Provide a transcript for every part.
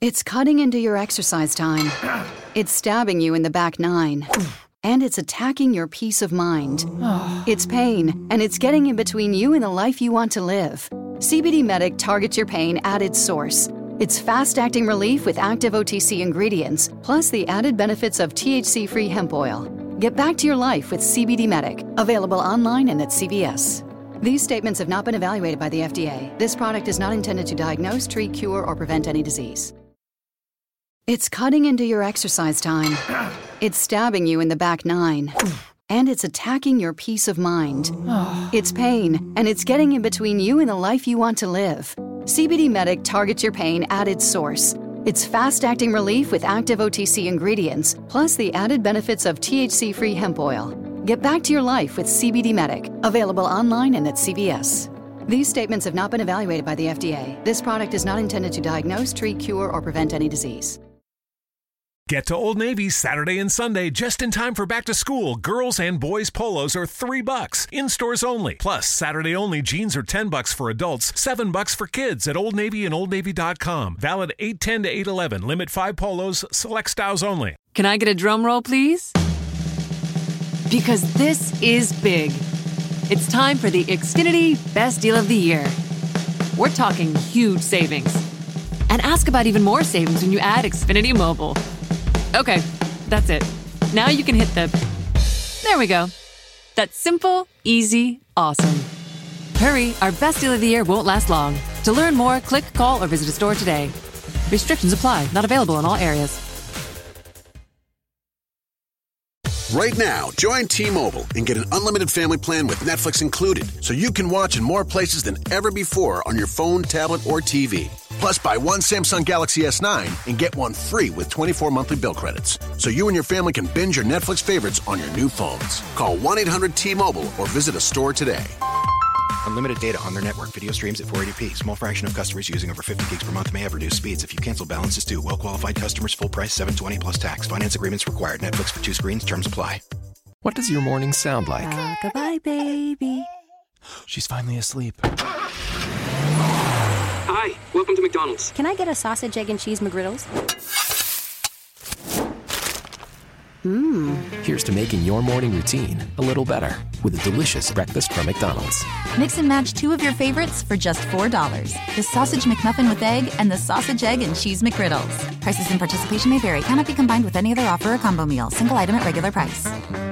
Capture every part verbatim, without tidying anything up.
It's cutting into your exercise time. It's stabbing you in the back nine. And it's attacking your peace of mind. It's pain, and it's getting in between you and the life you want to live. C B D Medic targets your pain at its source. It's fast-acting relief with active O T C ingredients, plus the added benefits of T H C-free hemp oil. Get back to your life with C B D Medic, available online and at C V S. These statements have not been evaluated by the F D A. This product is not intended to diagnose, treat, cure, or prevent any disease. It's cutting into your exercise time. It's stabbing you in the back nine. And it's attacking your peace of mind. It's pain, and it's getting in between you and the life you want to live. C B D Medic targets your pain at its source. It's fast-acting relief with active O T C ingredients, plus the added benefits of T H C-free hemp oil. Get back to your life with C B D Medic, available online and at C V S. These statements have not been evaluated by the F D A. This product is not intended to diagnose, treat, cure, or prevent any disease. Get to Old Navy Saturday and Sunday just in time for back to school. Girls and boys polos are three bucks in stores only. Plus, Saturday only jeans are ten bucks for adults, seven bucks for kids at Old Navy and old navy dot com. Valid eight ten to eight eleven. Limit five polos. Select styles only. Can I get a drum roll, please? Because this is big. It's time for the Xfinity Best Deal of the Year. We're talking huge savings. And ask about even more savings when you add Xfinity Mobile. Okay, that's it. Now you can hit the... There we go. That's simple, easy, awesome. Hurry, our best deal of the year won't last long. To learn more, click, call, or visit a store today. Restrictions apply. Not available in all areas. Right now, join T-Mobile and get an unlimited family plan with Netflix included, so you can watch in more places than ever before on your phone, tablet, or T V. Plus, buy one Samsung Galaxy S nine and get one free with twenty-four monthly bill credits, so you and your family can binge your Netflix favorites on your new phones. Call one eight hundred T Mobile or visit a store today. Unlimited data on their network. Video streams at four eighty p. Small fraction of customers using over fifty gigs per month may have reduced speeds. If you cancel, balance is due. Well-qualified customers, full price, seven twenty plus tax. Finance agreements required. Netflix for two screens. Terms apply. What does your morning sound like? Goodbye, baby. She's finally asleep. Hi, welcome to McDonald's. Can I get a sausage, egg, and cheese McGriddles? Mmm. Here's to making your morning routine a little better with a delicious breakfast from McDonald's. Mix and match two of your favorites for just four dollars. The Sausage McMuffin with egg and the Sausage, egg, and cheese McGriddles. Prices and participation may vary. Cannot be combined with any other offer or combo meal. Single item at regular price.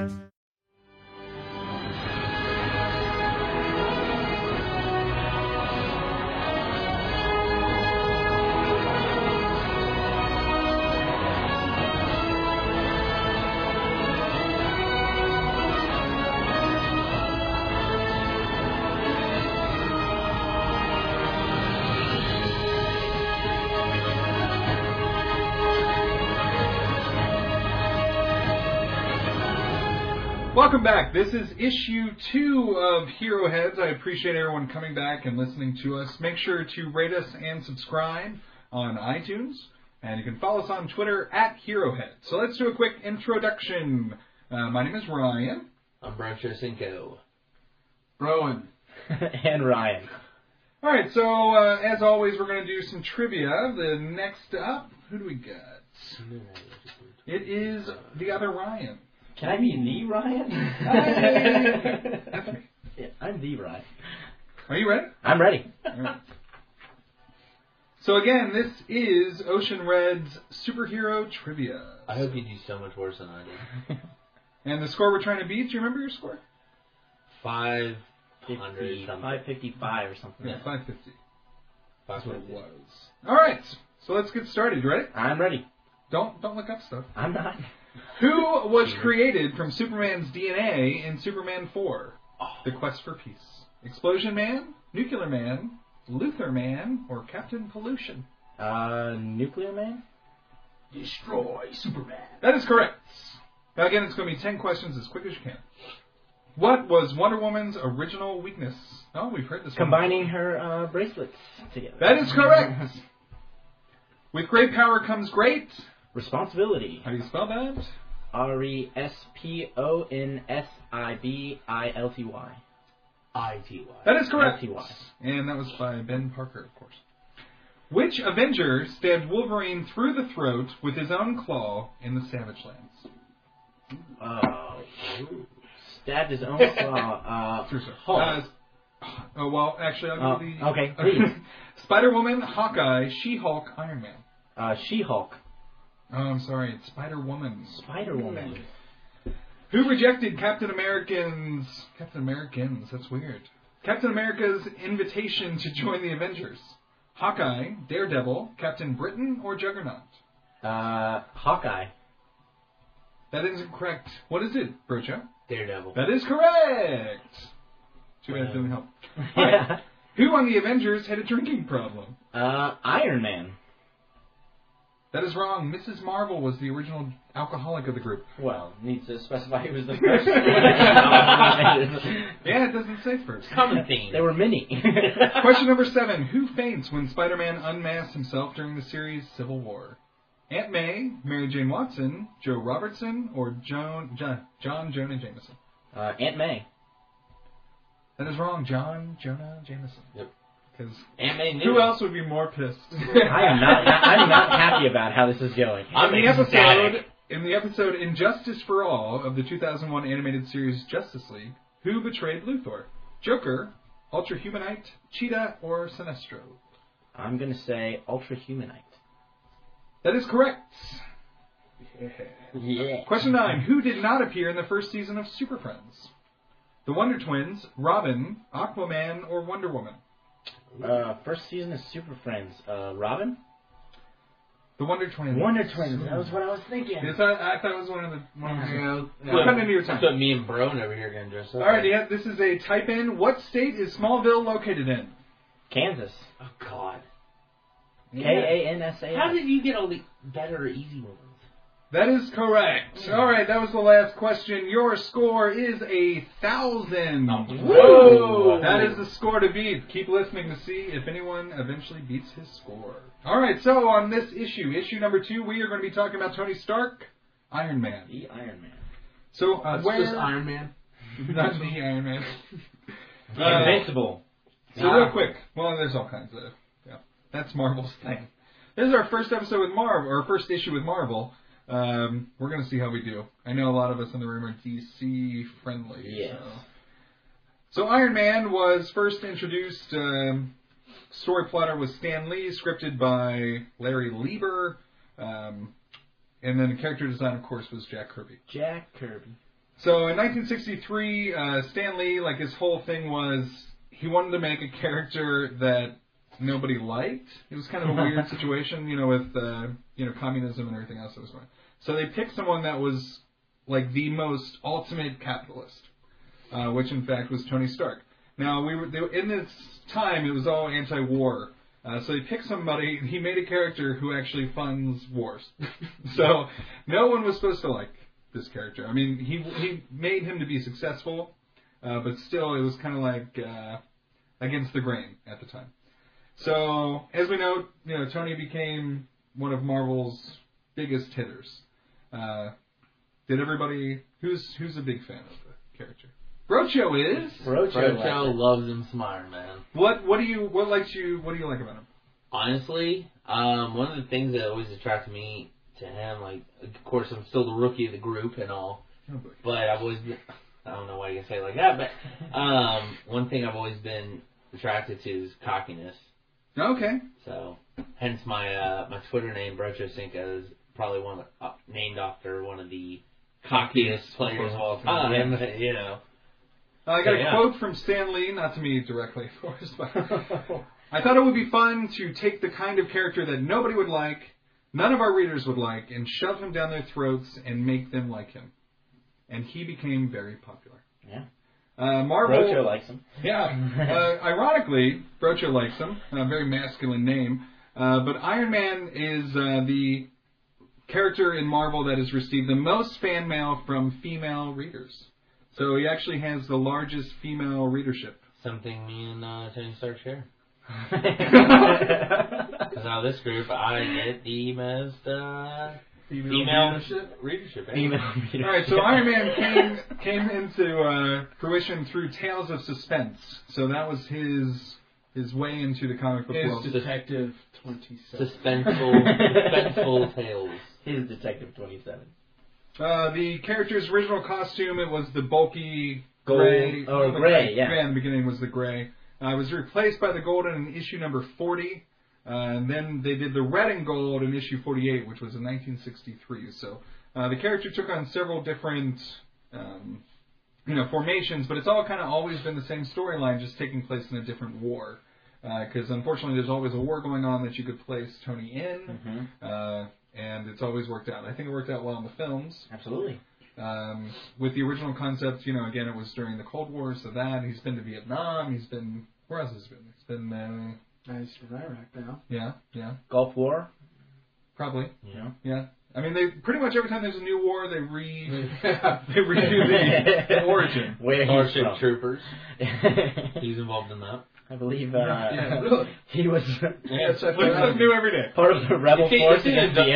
Welcome back. This is issue two of Hero Heads. I appreciate everyone coming back and listening to us. Make sure to rate us and subscribe on iTunes. And you can follow us on Twitter at Hero Heads. So let's do a quick introduction. Uh, my name is Ryan. I'm Brian Cherisenko. Rowan. And Ryan. All right, so uh, as always, we're going to do some trivia. The next up, who do we got? It is the other Ryan. Can I be the Ryan? That's me. Yeah, I'm the Ryan. Are you ready? I'm ready. All right. So again, this is Ocean Red's Superhero Trivia. I hope you do so much worse than I did. And the score we're trying to beat, do you remember your score? five hundred something. five fifty-five or something. Yeah, five fifty. That's what it was. All right, so let's get started. You ready? I'm ready. Don't don't look up stuff. I'm not. Who was created from Superman's D N A in Superman four? Oh. The Quest for Peace. Explosion Man, Nuclear Man, Luther Man, or Captain Pollution? Uh, Nuclear Man? Destroy Superman. That is correct. Now again, it's going to be ten questions as quick as you can. What was Wonder Woman's original weakness? Oh, we've heard this Combining one. her uh, bracelets together. That is correct. With great power comes great... responsibility. How do you spell that? R E S P O N S I B I L T Y. I T Y. That is correct. I T Y. And that was by Ben Parker, of course. Which Avenger stabbed Wolverine through the throat with his own claw in the Savage Lands? Oh, stabbed his own claw. Uh, Hulk. Uh, oh, well, actually, I'll give you the... Uh, okay, please. Spider-Woman, Hawkeye, She-Hulk, Iron Man. Uh, She-Hulk. Oh, I'm sorry, it's Spider-Woman. Spider-Woman. Who rejected Captain American's... Captain American's, that's weird. Captain America's invitation to join the Avengers? Hawkeye, Daredevil, Captain Britain, or Juggernaut? Uh, Hawkeye. That is correct. What is it, Brocha? Daredevil. That is correct. Too bad it didn't help. Right. Who on the Avengers had a drinking problem? Uh, Iron Man. That is wrong. Missus Marvel was the original alcoholic of the group. Well, needs to specify who was the first. Yeah, it doesn't say first. Common theme. They were many. Question number seven. Who faints when Spider-Man unmasks himself during the series Civil War? Aunt May, Mary Jane Watson, Joe Robertson, or Joan, John, John Jonah Jameson? Uh, Aunt May. That is wrong. John Jonah Jameson. Yep. Because May who else would be more pissed? I am not. I'm not happy about how this is going. In the episode, in the episode "Injustice for All" of the two thousand one animated series Justice League, who betrayed Luthor? Joker, Ultra Humanite, Cheetah, or Sinestro? I'm gonna say Ultra Humanite. That is correct. Yeah. yeah. Question nine. Who did not appear in the first season of Super Friends? The Wonder Twins, Robin, Aquaman, or Wonder Woman? Uh, first season of Super Friends. Uh, Robin? The Wonder Twins. Wonder Twins. That was what I was thinking. Yes, I, I thought it was one of the... One of the yeah. We're cutting into your time. So me and Broan over here going to dress up. All right, yeah, this is a type in. What state is Smallville located in? Kansas. Oh, God. K A N S A S. How did you get all the better or easy ones? That is correct. All right, that was the last question. Your score is a thousand. Oh, whoa! That is the score to beat. Keep listening to see if anyone eventually beats his score. All right, so on this issue, issue number two, we are going to be talking about Tony Stark, Iron Man. The Iron Man. So uh, it's where... just Iron Man. Not the Iron Man. uh, Invincible. So real quick, well, there's all kinds of, yeah, that's Marvel's thing. This is our first episode with Marvel, or first issue with Marvel. Um, we're going to see how we do. I know a lot of us in the room are D C friendly. Yes. So, so Iron Man was first introduced, um, story plotter was Stan Lee, scripted by Larry Lieber, um, and then the character design, of course, was Jack Kirby. Jack Kirby. So in nineteen sixty-three, uh, Stan Lee, like his whole thing was, he wanted to make a character that nobody liked. It was kind of a weird situation, you know, with uh, you know communism and everything else that was going on. So they picked someone that was like the most ultimate capitalist, uh, which in fact was Tony Stark. Now we were they, in this time it was all anti-war, uh, so they picked somebody. He made a character who actually funds wars. So no one was supposed to like this character. I mean, he he made him to be successful, uh, but still it was kind of like uh, against the grain at the time. So, as we know, you know, Tony became one of Marvel's biggest hitters. Uh, did everybody... Who's who's a big fan of the character? Brocho is. Brocho, Brocho loves him some Iron Man. What what do you what likes you what do you like about him? Honestly, um, one of the things that always attracted me to him, like, of course, I'm still the rookie of the group and all, oh, but I've always been, I don't know why you can say it like that, but um, one thing I've always been attracted to is cockiness. Okay. So, hence my uh, my Twitter name, Brocho Cinco, is probably one of the, uh, named after one of the cockiest players of all time. Yeah. You know. Uh, I got so, a yeah. quote from Stan Lee, not to me directly, of course, but I thought it would be fun to take the kind of character that nobody would like, none of our readers would like, and shove him down their throats and make them like him. And he became very popular. Yeah. Uh, Marvel. Brocho likes him. Yeah. Uh, ironically, Brocho likes him. A very masculine name. Uh, but Iron Man is uh, the character in Marvel that has received the most fan mail from female readers. So he actually has the largest female readership. Something me and uh, Tony Stark share. Because out of this group, I get the most uh, female, female readership. readership eh? Female readership. All right, so Iron Man came came into uh, fruition through Tales of Suspense. So that was his his way into the comic book His world. Detective twenty-seven. Suspenseful, suspenseful tales. His Detective twenty-seven. Uh, the character's original costume, it was the bulky Gold. gray. Oh, the gray, yeah. In the beginning was the gray. Uh, it was replaced by the golden in issue number forty. Uh, and then they did the red and gold in issue forty-eight, which was in nineteen sixty-three. So uh, the character took on several different um, you know, formations, but it's all kind of always been the same storyline, just taking place in a different war. Because uh, unfortunately there's always a war going on that you could place Tony in. Mm-hmm. Uh, and it's always worked out. I think it worked out well in the films. Absolutely. Um, with the original concept, you know, again, it was during the Cold War, so that, he's been to Vietnam, he's been, where else has he been? He's been, uh... He's from Iraq now. Yeah, yeah. Gulf War? Probably. Yeah. Yeah. I mean, they, pretty much every time there's a new war, they re, they redo the, the origin. Where Starship from. Troopers. He's involved in that. I believe uh, yeah, really? he was Yeah, so learn something new every day. part of the rebel He- force he- against the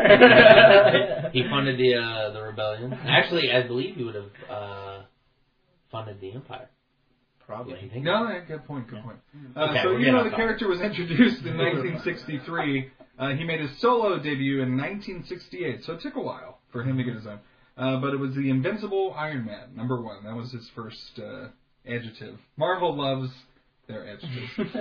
Empire. He funded the uh, the rebellion. Actually, I believe he would have uh, funded the Empire. Probably. If you think No, about yeah, good point, good point. Uh, Okay, so we're even getting though off the topic. character was introduced in nineteen sixty-three, uh, he made his solo debut in nineteen sixty-eight, so it took a while for him to get his own. Uh, but it was the Invincible Iron Man, number one. That was his first uh, adjective. Marvel loves their adjectives.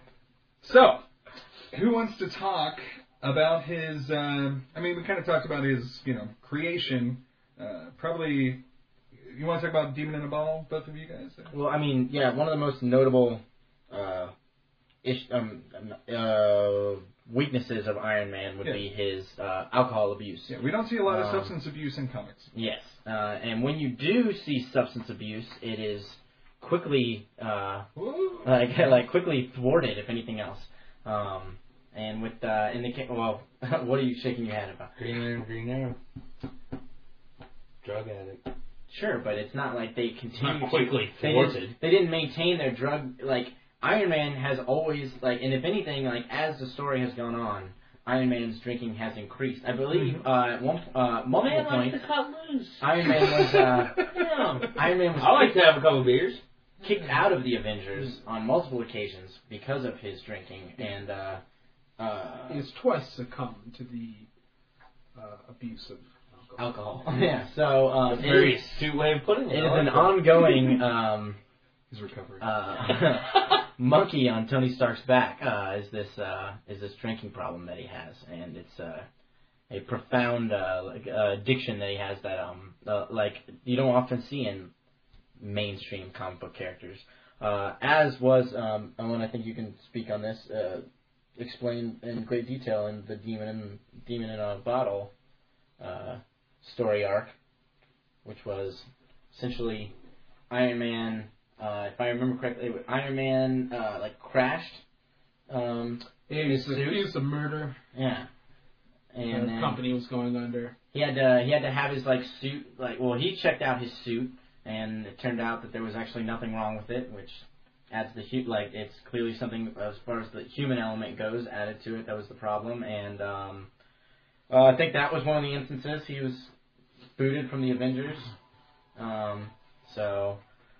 So, who wants to talk about his, uh, I mean, we kind of talked about his, you know, creation. Uh, probably, you want to talk about Demon in a Bottle, both of you guys? Well, I mean, yeah, one of the most notable uh, ish, um, uh, weaknesses of Iron Man would Yeah. be his uh, alcohol abuse. Yeah, we don't see a lot of Um, substance abuse in comics. Yes, uh, and when you do see substance abuse, it is quickly, uh, like, like quickly thwarted, if anything else. Um, and with uh, in the ca- well, what are you shaking your head about? Green Arrow, Green Arrow. Drug addict. Sure, but it's not like they continue Not quickly to, they thwarted. didn't, they didn't maintain their drug. Like Iron Man has always like, and if anything, like as the story has gone on, Iron Man's drinking has increased. I believe uh, at one uh, multiple Man points, likes to cut loose. Iron Man was uh, Yeah. Iron Man was I like kicked, to have a couple beers. kicked out of the Avengers on multiple occasions because of his drinking, and uh, uh, He's twice succumbed to the uh, abuse of alcohol. alcohol. Yeah, so um, That's a very it is, astute way of putting it. it I is like an that. ongoing. Um, He's recovering. uh, monkey on Tony Stark's back uh, is this uh, is this drinking problem that he has, and it's uh, a profound uh, like uh, addiction that he has that um uh, like you don't often see in mainstream comic book characters. Uh, as was um, Owen, I think you can speak on this, uh, explain in great detail in the Demon in Demon in a Bottle uh, story arc, which was essentially Iron Man. Uh, if I remember correctly, Iron Man uh, like crashed. Um, He was accused of murder. yeah, and the then company was going under. he had to he had to have his like suit like well he checked out his suit, and it turned out that there was actually nothing wrong with it, which adds the hu- like it's clearly something as far as the human element goes added to it. That was the problem, and um, uh, I think that was one of the instances he was booted from the Avengers. Um, so.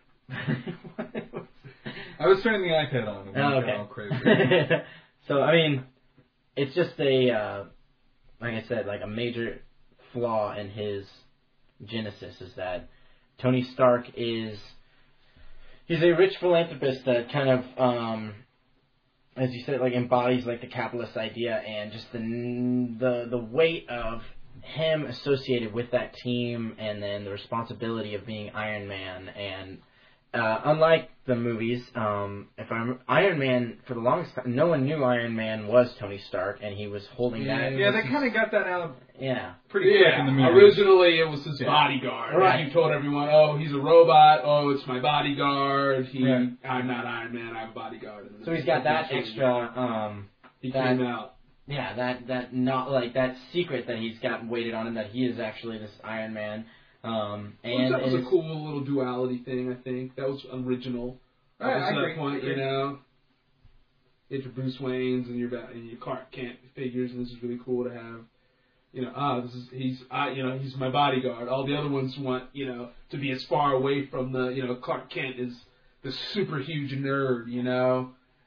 I was turning the iPad on. And Oh, we okay. got all crazy. So, I mean, it's just a, uh, like I said, like a major flaw in his genesis is that Tony Stark is, he's a rich philanthropist that kind of, um, as you said, like embodies like the capitalist idea, and just the the the weight of him associated with that team, and then the responsibility of being Iron Man. And uh, unlike the movies, um, if I'm Iron Man, for the longest time, no one knew Iron Man was Tony Stark, and he was holding Yeah, that. yeah, they kind of got that out Yeah. pretty quick Yeah, in the movie. originally it was his Yeah. bodyguard. Right. And he told everyone, oh, he's a robot. Oh, it's my bodyguard. He, Yeah. I'm not Iron Man. I'm a bodyguard. And So he's got that eventually extra. Um, He that, came out. Yeah, that that not like that secret that he's got weighted on him that he is actually this Iron Man. Um, Well, and that was a it's- cool little duality thing, I think. That was original. I- Up I to that agree, point, I you agree. know. It's your Bruce Wayne's and your Bat- and your Clark Kent figures, and this is really cool to have. You know, ah, this is he's, I, you know, he's my bodyguard. All the other ones want, you know, to be as far away from the, you know, Clark Kent is the super huge nerd, you know,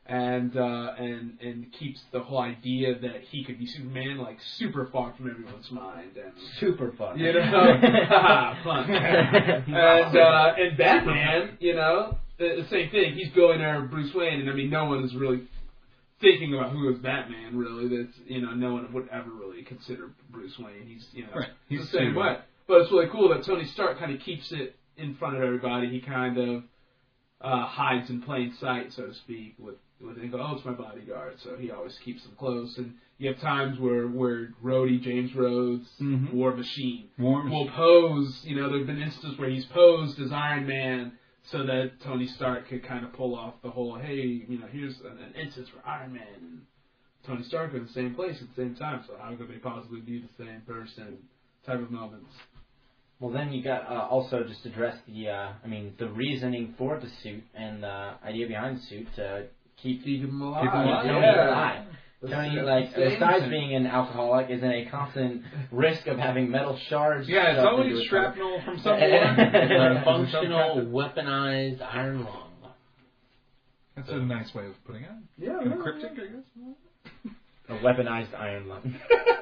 and uh, and and keeps the whole idea that he could be Superman like super far from everyone's mind and super fun. You know, fun. and uh, and Batman, you know, the, the same thing. He's billionaire Bruce Wayne, and I mean, no one is really thinking about who is Batman. Really, that's you know, no one would ever really consider Bruce Wayne. He's you know, right. He's the same way. But it's really cool that Tony Stark kind of keeps it in front of everybody. He kind of uh, hides in plain sight, so to speak, with with they go, oh, it's my bodyguard, so he always keeps them close. And you have times where where Rhodey, James Rhodes, mm-hmm. War Machine, War Machine will pose. You know, there have been instances where he's posed as Iron Man, so that Tony Stark could kind of pull off the whole, hey, you know, here's an, an instance for Iron Man, and Tony Stark are in the same place at the same time. So how could they possibly be the same person? Type of moments. Well, then you got uh, also just address the, uh, I mean, the reasoning for the suit and the idea behind the suit to keep, keep him alive. Keep him alive. Yeah. Tony alive. Tony, That's like, the besides thing. being an alcoholic, is in a constant risk of having metal shards. Yeah, it's shoved always into his shrapnel heart. from somewhere. It's a functional, weaponized iron lung. That's a nice way of putting it. Yeah, Cryptic, I guess. A weaponized iron lung.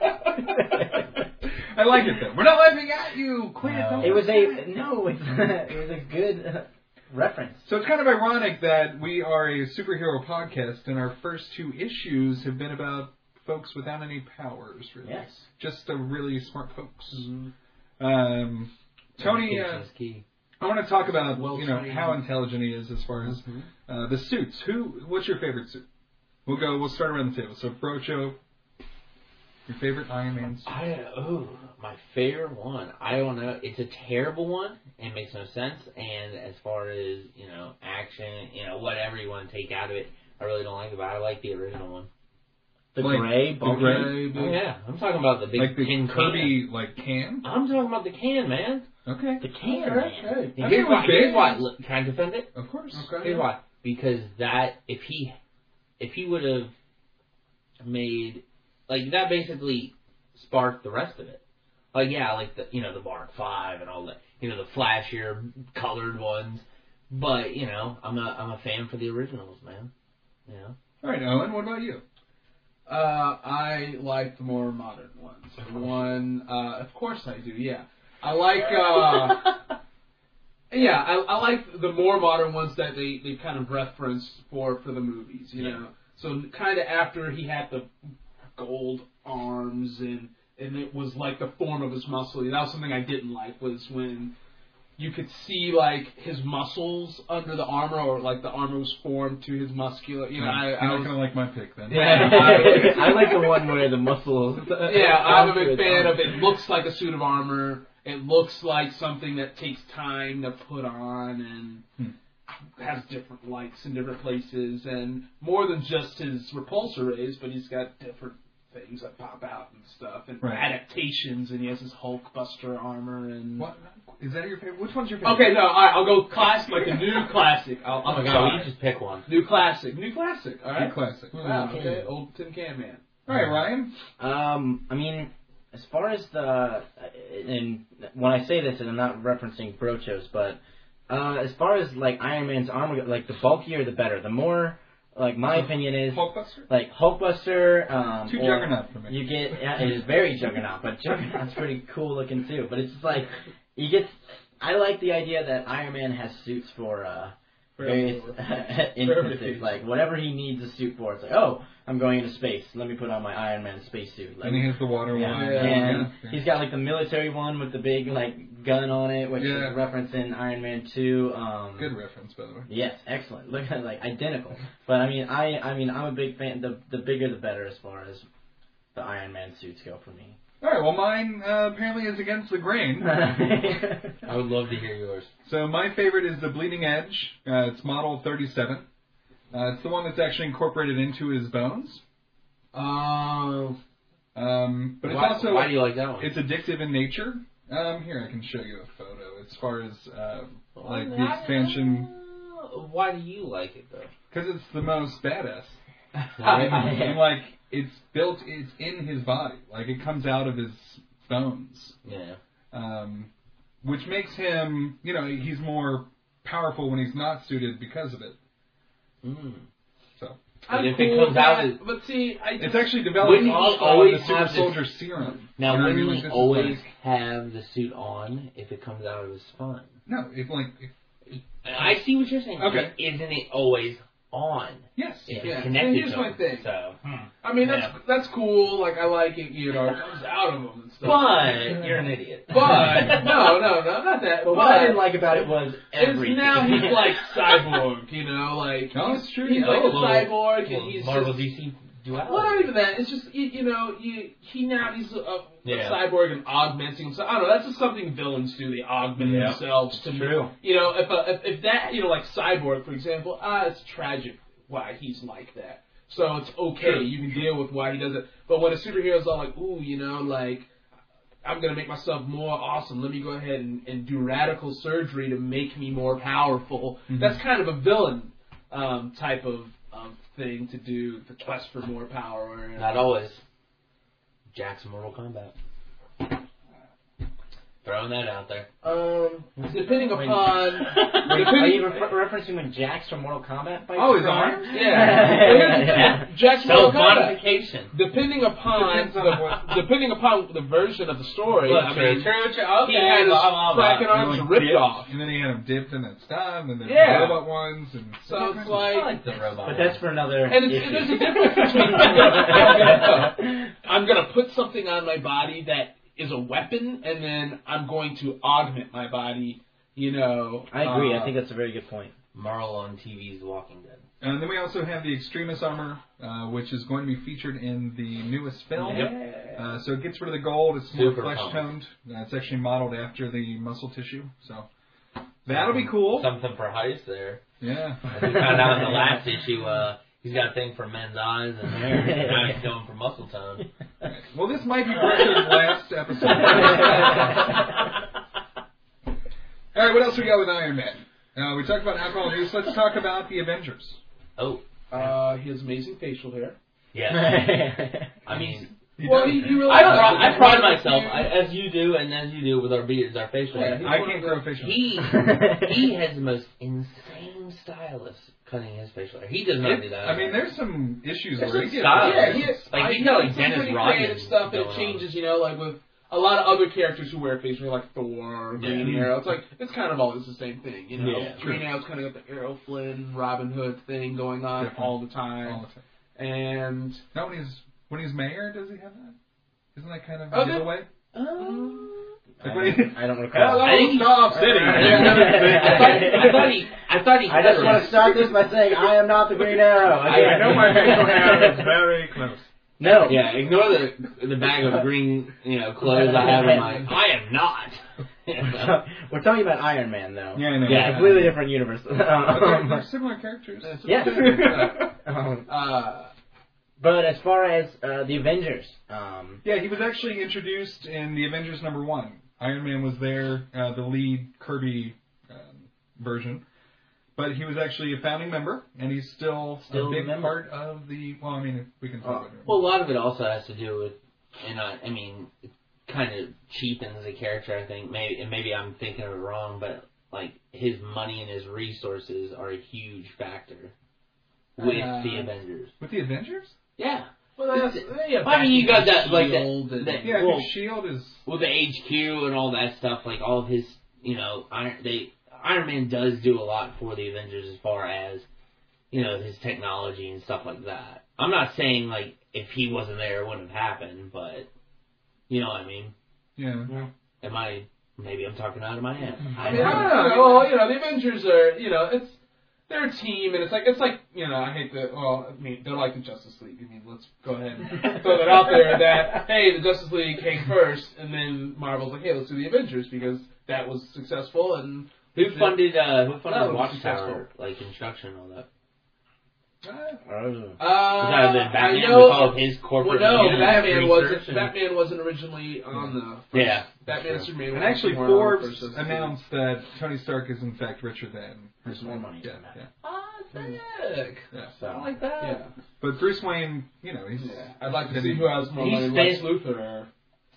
I like it though. We're not laughing at you. Quit. No. It was a no. It's, it was a good uh, reference. So it's kind of ironic that we are a superhero podcast, and our first two issues have been about folks without any powers. Really. Yes. Just a really smart folks. Mm-hmm. Um, Tony, uh, key. I want to talk about Well you know trained. how intelligent he is as far as Mm-hmm. uh, the suits. Who? What's your favorite suit? We'll go. We'll start around the table. So Brocho, your favorite Iron Man suit? I oh my favorite one. I don't know. It's a terrible one. It makes no sense. And as far as you know, action, you know, whatever you want to take out of it, I really don't like it. But I like the original one. The Like, gray, the bulky. gray, Oh yeah, I'm talking about the big like the tin Kirby can. like can. I'm talking about the can, man. Okay. The can, Okay, man. okay. And I mean, here's it was why. Here's big. why. Look, can I defend it? Of course. Okay. Here's why. Because that, if he, if he would have made, like that, basically sparked the rest of it. Like yeah, like the you know the Mark Five and all that, you know the flashier colored ones. But you know, I'm a I'm a fan for the originals, man. You know. All right, Owen. What about you? Uh, I like the more modern ones. The one, uh, of course I do. Yeah, I like. Uh, yeah, I, I like the more modern ones that they, they kind of reference for for the movies. You Yeah. know, so kind of after he had the gold arms and and it was like the form of his muscle. That was something I didn't like. Was when you could see like his muscles under the armor, or like the armor was formed to his muscular. You know, I, You're I not was, gonna like my pick then. Yeah, I, I like the one where the muscles. yeah, I'm a big fan of it. It looks like a suit of armor. It looks like something that takes time to put on and Hmm. has different lights in different places, and more than just his repulsor rays, but he's got different things that pop out and stuff, and Right. adaptations, and he has his Hulk Buster armor and. What is that? Your favorite? Which one's your favorite? Okay, no, all right, I'll go classic, like the new classic. I'll, Oh my I'll god, try. we just pick one. New classic, new classic. All right, New classic. Wow, okay, old Tin Can Man. All right, Ryan. Um, I mean, as far as the, and when I say this, and I'm not referencing Brochos, but uh, as far as like Iron Man's armor, like the bulkier the better. The more, like my opinion is, Hulkbuster? like Hulkbuster. Um, Too or Juggernaut for me. You get, yeah, it is very Juggernaut, but Juggernaut's pretty cool looking too. But it's just like you get. I like the idea that Iron Man has suits for uh, various instances, like whatever he needs a suit for. It's like, oh, I'm going into space. Let me put on my Iron Man spacesuit. Like, And he has the water yeah, one. and Yeah. he's got like the military one with the big like gun on it, which Yeah. is a reference in Iron Man two. Um, Good reference, by the way. Yes, excellent. Look at like identical. But I mean, I I mean, I'm a big fan. The the bigger the better as far as the Iron Man suits go for me. All right. Well, mine uh, apparently is against the grain. I would love to hear yours. So my favorite is the Bleeding Edge. Uh, it's model thirty-seven. Uh, it's the one that's actually incorporated into his bones. Oh. Um, but it's Why- also why do you like that one? It's addictive in nature. Um, here I can show you a photo. As far as uh, like the I- expansion, Why do you like it though? because it's the most badass. and, and, like it's built, it's in his body. Like it comes out of his bones. Yeah. Um, which makes him, you know, he's more powerful when he's not suited because of it. Mm. So But I'm if cool it with comes out, that, as, but see, I It's actually developed wouldn't he off of always the super have this- soldier serum. now You know what I mean? wouldn't Like, he this is always like- have the suit on if it comes out as fun? No, if like. If, I see what you're saying. Okay. But isn't it always on? Yes. If Yeah. it's connected And here's to my him, thing. So. I mean, that's Yeah. that's cool. Like, I like it, you know, it comes out of him and stuff. But you're an idiot. But, no, no, no, not that. But But what I didn't like about it was is everything. now he's like Cyborg, you know, like. No, he's, it's true. He's Oh, like a well, cyborg, well, and he's Marvel just. D C duality. Well, not even that. It's just, you, you know, you, he now he's a, a Yeah. cyborg and augmenting himself. I don't know. That's just something villains do. They augment Yeah. themselves to True. You know, if, a, if if that, you know, like Cyborg, for example, ah, it's tragic why he's like that. So it's okay. Sure. You can deal with why he does it. But when a superhero's all like, ooh, you know, like, I'm going to make myself more awesome. Let me go ahead and, and do radical surgery to make me more powerful. Mhm. That's kind of a villain um, type of, of thing to do, the quest for more power. And, Not always. Jack's Mortal Kombat. Throwing that out there. Um, depending Wait. upon... Wait, are depending, you refer- referencing when Jax from Mortal Kombat fights? Oh, his Chris? arms? yeah. Jack's Mortal Kombat. Self-modification. Depending upon Depends on the, what- depending upon the version of the story, Look, I true, mean, true, true. Okay, he had his blah, blah, blah. cracking arms like ripped dipped, off. and then he had them dipped and then stuff, and then the Yeah. robot ones, and So it's I like, like the robot. But that's for another and it's, issue. there's a difference between I'm gonna, I'm gonna put something on my body that is a weapon, and then I'm going to augment my body. You know, I agree. uh, I think that's a very good point. Marl on T V's Walking Dead. And then we also have the Extremis armor, uh, which is going to be featured in the newest film. Yep. Uh, so it gets rid of the gold. It's more Super flesh pumped. toned. Uh, it's actually modeled after the muscle tissue. So that'll be cool. Something for Heist there. Yeah. As we found out in the last issue, uh, he's got a thing for men's eyes and hair. Now he's going for muscle tone. Well, this might be Brecker's last episode. All right, what else we got with Iron Man? Uh, we talked about alcohol abuse. Let's talk about the Avengers. Oh. uh, his amazing facial hair. Yeah. I mean, Well, he, he really I, does. pri- I He's pride one of the myself, few- I, as you do, and as you do with our beards, our facial Yeah, hair. he's I one can't of grow the- facial hair. He he has the most insane stylist cutting his facial hair. He does not It- do that. I mean, there's some issues There's where some he gets style. Yeah, he is. Like, I, he's got, like, some Dennis pretty Rodman creative stuff, and going it on. changes, you know, like with a lot of other characters who wear facial hair, like Thor, or Green Yeah. Arrow. It's like, it's kind of always the same thing, you know? Yeah, Green Arrow's kind of got the Arrow Flynn, Robin Hood thing going on Different. all the time. all the time. And, Not when he's when he's mayor. Does he have that? Isn't that kind of Oh, a that- giveaway? um, Like I, when he- don't, I don't Hell, recall. that I think was he- Knob City. I thought, I thought he, I thought he. I just want to start this by saying I am not the Green Arrow. I know my facial hair is very close. No. Yeah, ignore the the bag of green, you know, clothes I have in my. I am not. We're talking about Iron Man, though. Yeah, I know. Yeah, completely different universe. But they're, Um, they're similar characters. yeah. um, uh, but as far as uh, the Avengers, um, Yeah, he was actually introduced in the Avengers number one. Iron Man was there, uh, the lead Kirby um, version. But he was actually a founding member, and he's still, Still a a big member. part of the. Well, I mean, we can talk about it. Well, a lot of it also has to do with, and I, I mean, it kind of cheapens the character. I think maybe, and maybe I'm thinking of it wrong, but like his money and his resources are a huge factor with Uh, the Avengers. With the Avengers? Yeah. well, that's, yeah, I mean, you got that, like, Shield that, and- that Yeah, well, because Shield is. with the H Q and all that stuff, like all of his, you know, Iron, they Iron Man does do a lot for the Avengers as far as, you know, his technology and stuff like that. I'm not saying like if he wasn't there, it wouldn't have happened, but you know what I mean. Yeah. Am I? Maybe I'm talking out of my ass. I mean, I don't know. Well, you know, the Avengers are, you know, it's they're a team, and it's like it's like you know, I hate the well, I mean, they're like the Justice League. I mean, let's go ahead and throw that out there. That hey, the Justice League came first, and then Marvel's like, hey, let's do the Avengers because that was successful. And Who funded? Uh, who funded No, Watchtower, like construction and all that? Uh, Was that uh, then Batman I know, with all of his corporate? well, no, you know, Batman research wasn't. and- Batman wasn't originally on the. First, Yeah. Batman and Superman. And was actually, somewhere on the Forbes first Justice League. announced that Tony Stark is in fact richer than There's more money. Yeah, yeah. Ah, sick. yeah. So, I like that. Yeah. But Bruce Wayne, you know, he's. Yeah. I'd like to Did see he- who has more He's money, Lex spent- Luthor or.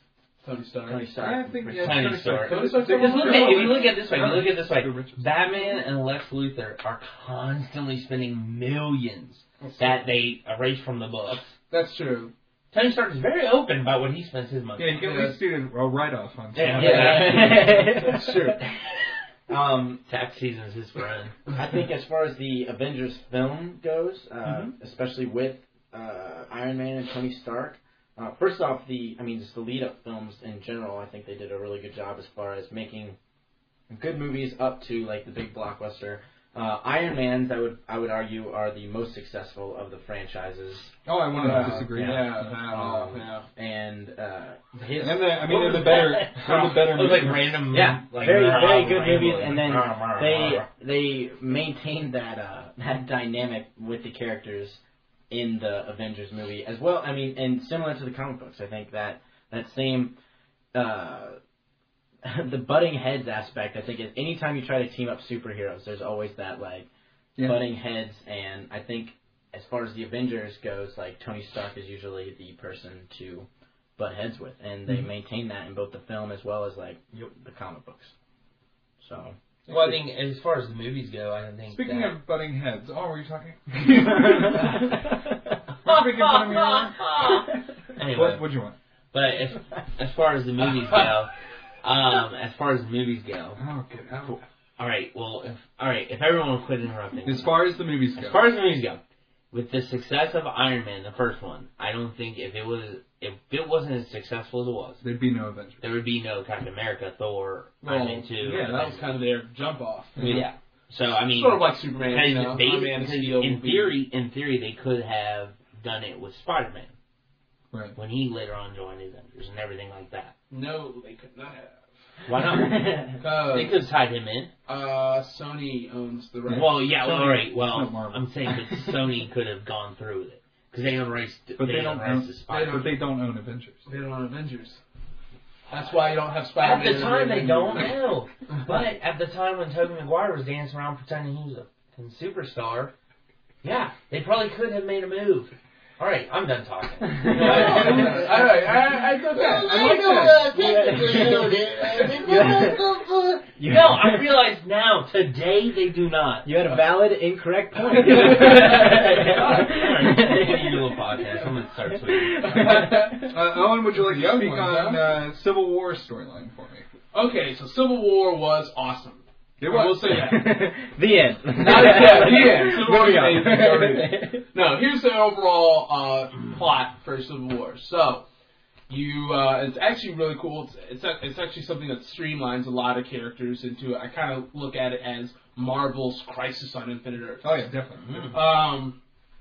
Tony Stark. Tony Stark. I think yeah, Tony Tony Stark. Stark. Tony Stark. Because look at, if you look at it this way, if you Yeah. look at it this way, The richest. Batman and Lex Luthor are constantly spending millions that they erase from the books. That's true. Tony Stark is very open about what he spends his money Yeah, on. you can Yeah. at least do a write-off on Yeah. something. Yeah. That's true. Um, Tax season's his friend. I think as far as the Avengers film goes, uh, Mm-hmm. especially with uh, Iron Man and Tony Stark, uh, first off, the I mean, just the lead-up films in general, I think they did a really good job as far as making good movies up to like the big blockbuster. Uh, Iron Man's, I would I would argue, are the most successful of the franchises. Oh, I want to Uh, disagree. Yeah, Yeah. yeah, Um, yeah. And uh, his, And the, I mean, what they're was the better, that? they're the better It was like movies. random, Yeah, like very rah, very good rambling. movies, and then Rah, rah, they rah. they maintained that uh, that dynamic with the characters in the Avengers movie as well. I mean, and similar to the comic books, I think that that same uh, the butting heads aspect. I think is anytime you try to team up superheroes, there's always that like Yeah. butting heads, and I think as far as the Avengers goes, like Tony Stark is usually the person to butt heads with, and they Mhm. maintain that in both the film as well as like the comic books. So. Well, I think as far as the movies go, I think. Speaking that... of butting heads, oh, were you talking? Were you making fun of me earlier? Anyway, What, what'd you want? but as as far as the movies go, um, as far as the movies go, Oh, good. Oh. all right. Well, if all right, if everyone will quit interrupting. As far as the movies go. As far as the movies go, with the success of Iron Man, the first one, I don't think if it was if it wasn't as successful as it was, there'd be no Avengers. there would be no Captain America, Thor, Well, Iron Man two. yeah, that was kind of their jump off. Yeah. So I mean, Sort of like Superman, you know, they, Iron Man and because Steel in would be- theory, in theory, they could have done it with Spider-Man Right. when he later on joined the Avengers and everything like that. No, they could not have. Why not? Uh, They could have tied him in. Uh, Sony owns the rights. Well, yeah, well, Sony- all right. it's Well, not Marvel. I'm saying that Sony could have gone through with it because they own rights. To, But they, they own don't rights own- to Spider-Man. But they don't own Avengers. They don't own Avengers. That's why you don't have At Spider-Man. the in time, they Avengers. don't know. But at the time when Tobey Maguire was dancing around pretending he was a fucking superstar, yeah, they probably could have made a move. All right, I'm done talking. All right, I, I got that. I like that. No, I realize now. Today they do not. You had a valid, incorrect point. Alright, you little podcast. I'm gonna start tweeting. Uh, Owen, would you like to Young speak ones, on huh? uh, Civil War storyline for me? Okay, so Civil War was awesome. It I was. will say that. The end. Not yeah, the end. Civil War Moving is amazing. on. Already. No, here's the overall uh, plot for Civil War. So, you, uh, it's actually really cool. It's, it's it's actually something that streamlines a lot of characters into it. I kind of look at it as Marvel's Crisis on Infinite Earths. Oh, yeah, definitely. Um,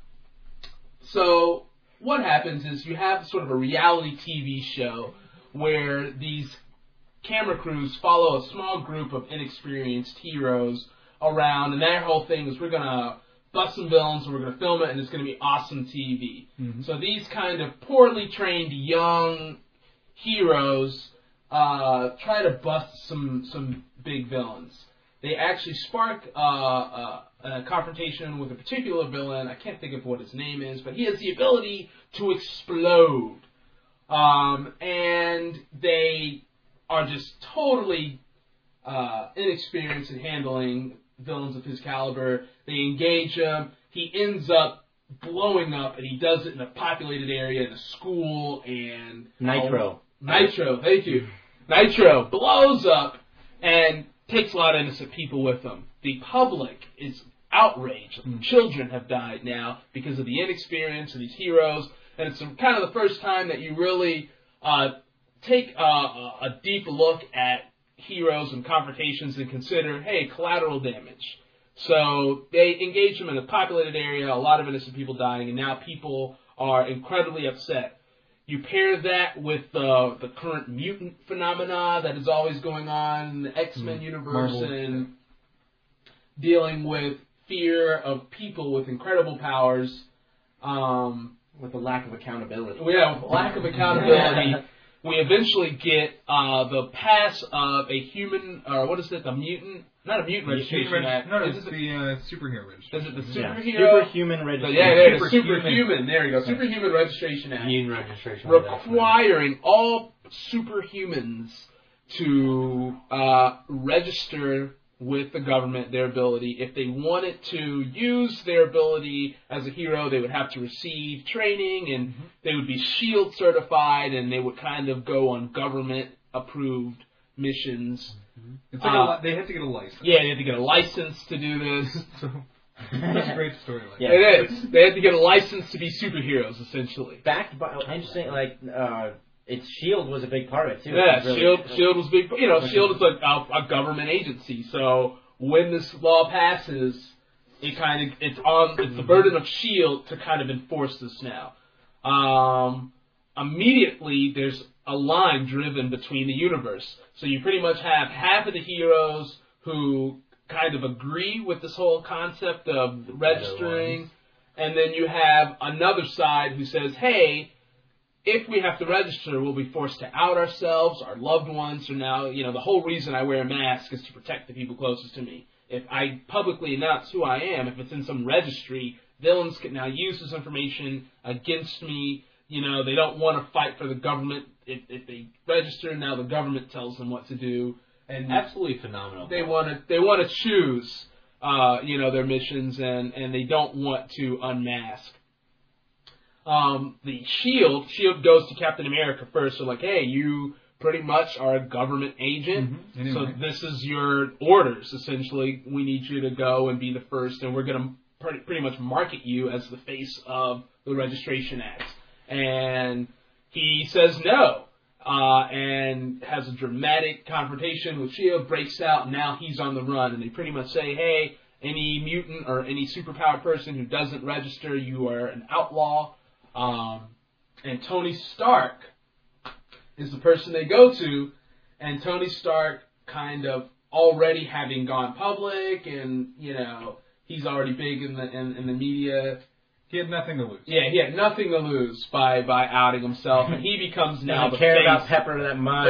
so what happens is you have sort of a reality T V show where these camera crews follow a small group of inexperienced heroes around, and their whole thing is we're gonna bust some villains and we're gonna film it, and it's gonna be awesome T V. Mhm. So these kind of poorly trained young heroes uh, try to bust some some big villains. They actually spark uh, uh, a confrontation with a particular villain. I can't think of what his name is, but he has the ability to explode. Um, and they are just totally uh, inexperienced in handling villains of his caliber. They engage him. He ends up blowing up, and he does it in a populated area in a school. And Nitro. Oh, Nitro, thank you. Nitro blows up and takes a lot of innocent people with him. The public is outraged. Mm. Children have died now because of the inexperience of these heroes, and it's kind of the first time that you really uh, take uh, a deep look at heroes and confrontations and consider, hey, collateral damage. So they engage them in a populated area, a lot of innocent people dying, and now people are incredibly upset. You pair that with uh, the current mutant phenomena that is always going on in the X-Men Mm. universe, Marvel. and dealing with fear of people with incredible powers. Um, With a lack of accountability. yeah, with lack of accountability. We eventually get uh, the pass of a human, or what is it, a mutant? Not a mutant registration. Reg- act. no, no, Is it's it the uh, superhero registration. Is it the Yeah. superhero? Superhuman So, registration. yeah, there it is. Superhuman. Superhuman. There you go. Superhuman Registration Act. Immune registration. Requiring all superhumans to uh, register with the government their ability. If they wanted to use their ability as a hero, they would have to receive training, and mm-hmm. they would be SHIELD certified, and they would kind of go on government-approved missions. Mm-hmm. It's like uh, a, they had to get a license. Yeah, they had to get a license to do this. so, that's a great storyline. Yeah. It is. They had to get a license to be superheroes, essentially. Backed by, interesting, like, uh, it's SHIELD was a big part of it, too. Yeah, really, SHIELD, SHIELD was big. You know, SHIELD is like a, a government agency, so when this law passes, it kind of, it's on, it's the burden of SHIELD to kind of enforce this now. Um, immediately, there's a line driven between the universe. So you pretty much have half of the heroes who kind of agree with this whole concept of registering, and then you have another side who says, hey, if we have to register, we'll be forced to out ourselves, our loved ones are now, you know, the whole reason I wear a mask is to protect the people closest to me. If I publicly announce who I am, if it's in some registry, villains can now use this information against me. You know, they don't want to fight for the government. If, if they register, now the government tells them what to do. And absolutely phenomenal. They want to they want to choose, uh, you know, their missions, and, and they don't want to unmask. Um, the SHIELD, SHIELD goes to Captain America first. So like, hey, you pretty much are a government agent. Mm-hmm. Anyway. So this is your orders, essentially. We need you to go and be the first, and we're going to pretty, pretty much market you as the face of the Registration Act. And he says no, uh, and has a dramatic confrontation with SHIELD, breaks out, and now he's on the run. And they pretty much say, hey, any mutant or any superpowered person who doesn't register, you are an outlaw. Um, and Tony Stark is the person they go to, and Tony Stark kind of already having gone public, and, you know, he's already big in the in, in the media. He had nothing to lose. Yeah, he had nothing to lose by, by outing himself, and he becomes now the care face. about Pepper that much.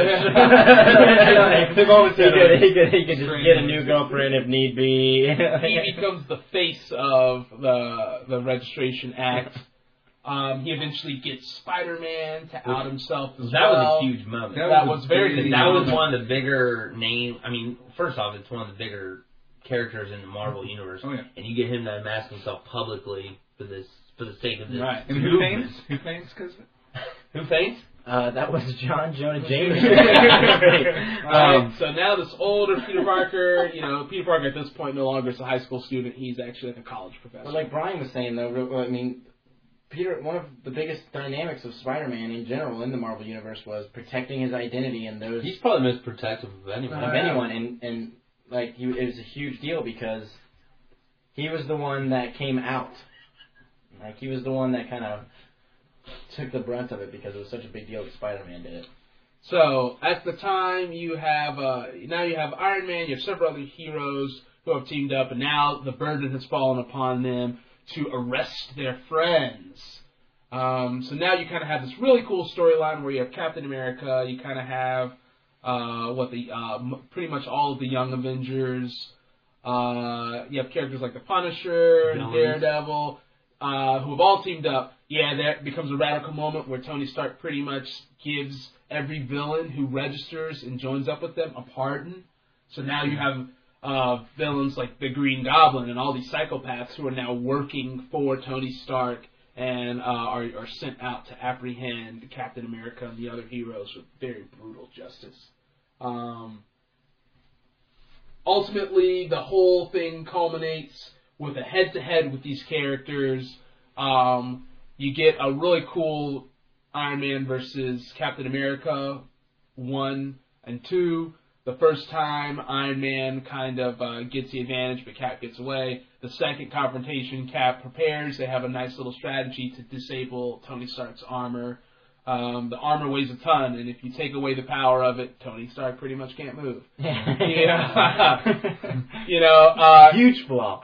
he, could, he, could, he could just get a new girlfriend if need be. He becomes the face of the the Registration Act. Um, he eventually gets Spider-Man to out himself as that well. That was a huge moment. That, that was, was very big. That was one of the bigger name. I mean, first off, it's one of the bigger characters in the Marvel universe, oh, yeah. and you get him to unmask himself publicly for this, for the sake of this. Right. And who faints? Who faints? Because who faints? Uh, that was John Jonah Jameson. um, so now this older Peter Parker, you know, Peter Parker at this point no longer is a high school student. He's actually like a college professor. Well, like Brian was saying, though, I mean, Peter, one of the biggest dynamics of Spider-Man in general in the Marvel Universe was protecting his identity and those... He's probably most protective of anyone. Of anyone, and, and like, he, it was a huge deal because he was the one that came out. Like, he was the one that kind of took the brunt of it because it was such a big deal that Spider-Man did it. So, at the time, you have, uh, now you have Iron Man, you have several other heroes who have teamed up, and now the burden has fallen upon them to arrest their friends. Um, so now you kind of have this really cool storyline where you have Captain America, you kind of have uh, what the uh, m- pretty much all of the Young Avengers. Uh, you have characters like the Punisher and Daredevil, uh, who have all teamed up. Yeah, that becomes a radical moment where Tony Stark pretty much gives every villain who registers and joins up with them a pardon. So now you have Uh, villains like the Green Goblin and all these psychopaths who are now working for Tony Stark and uh, are, are sent out to apprehend Captain America and the other heroes with very brutal justice. Um, ultimately, the whole thing culminates with a head-to-head with these characters. Um, you get a really cool Iron Man versus Captain America one and two. The first time, Iron Man kind of uh, gets the advantage, but Cap gets away. The second confrontation, Cap prepares. They have a nice little strategy to disable Tony Stark's armor. Um, the armor weighs a ton, and if you take away the power of it, Tony Stark pretty much can't move. Yeah. You know, uh, huge flaw.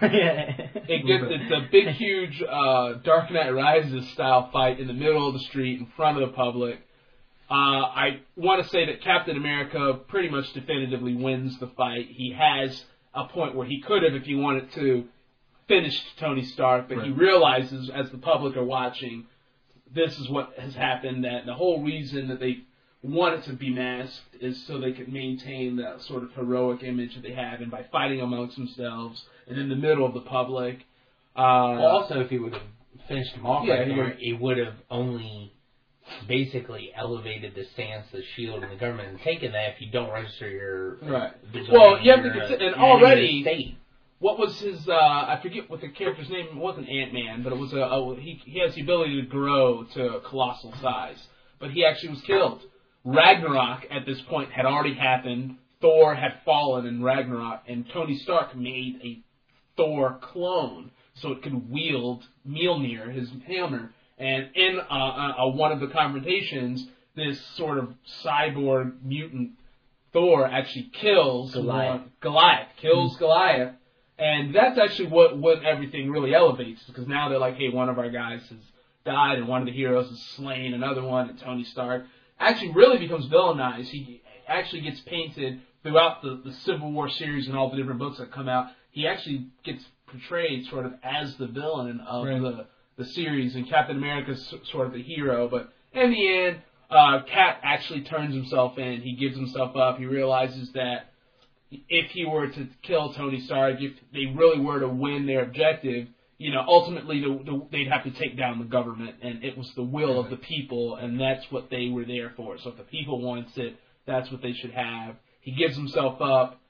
it gets it's a big, huge uh, Dark Knight Rises style fight in the middle of the street in front of the public. Uh, I want to say that Captain America pretty much definitively wins the fight. He has a point where he could have, if he wanted to, finished Tony Stark, but right. He realizes, as the public are watching, this is what has happened, that the whole reason that they wanted to be masked is so they could maintain that sort of heroic image that they have, and by fighting amongst themselves and in the middle of the public. Uh, well, also, if he would have finished him off, yeah, right he there, would- it would have only basically elevated the stance, the shield, and the government, and taken that if you don't register your Right. vigilante, Well, you have to you're consider, and an enemy of already, the state. what was his? Uh, I forget what the character's name. It wasn't Ant-Man, but it was a. a he he has the ability to grow to a colossal size, but he actually was killed. Ragnarok at this point had already happened. Thor had fallen in Ragnarok, and Tony Stark made a Thor clone so it could wield Mjolnir, his hammer. And in uh, uh, one of the confrontations, this sort of cyborg mutant Thor actually kills Goliath. one- Goliath kills mm-hmm. Goliath, and that's actually what what everything really elevates, because now they're like, hey, one of our guys has died, and one of the heroes is slain, another one, and Tony Stark actually really becomes villainized. He actually gets painted throughout the, the Civil War series and all the different books that come out. He actually gets portrayed sort of as the villain of right. the the series, and Captain America's sort of the hero, but in the end, uh, Cap actually turns himself in. He gives himself up. He realizes that if he were to kill Tony Stark, if they really were to win their objective, you know, ultimately the, the, they'd have to take down the government, and it was the will of the people, and that's what they were there for. So if the people wants it, that's what they should have. He gives himself up.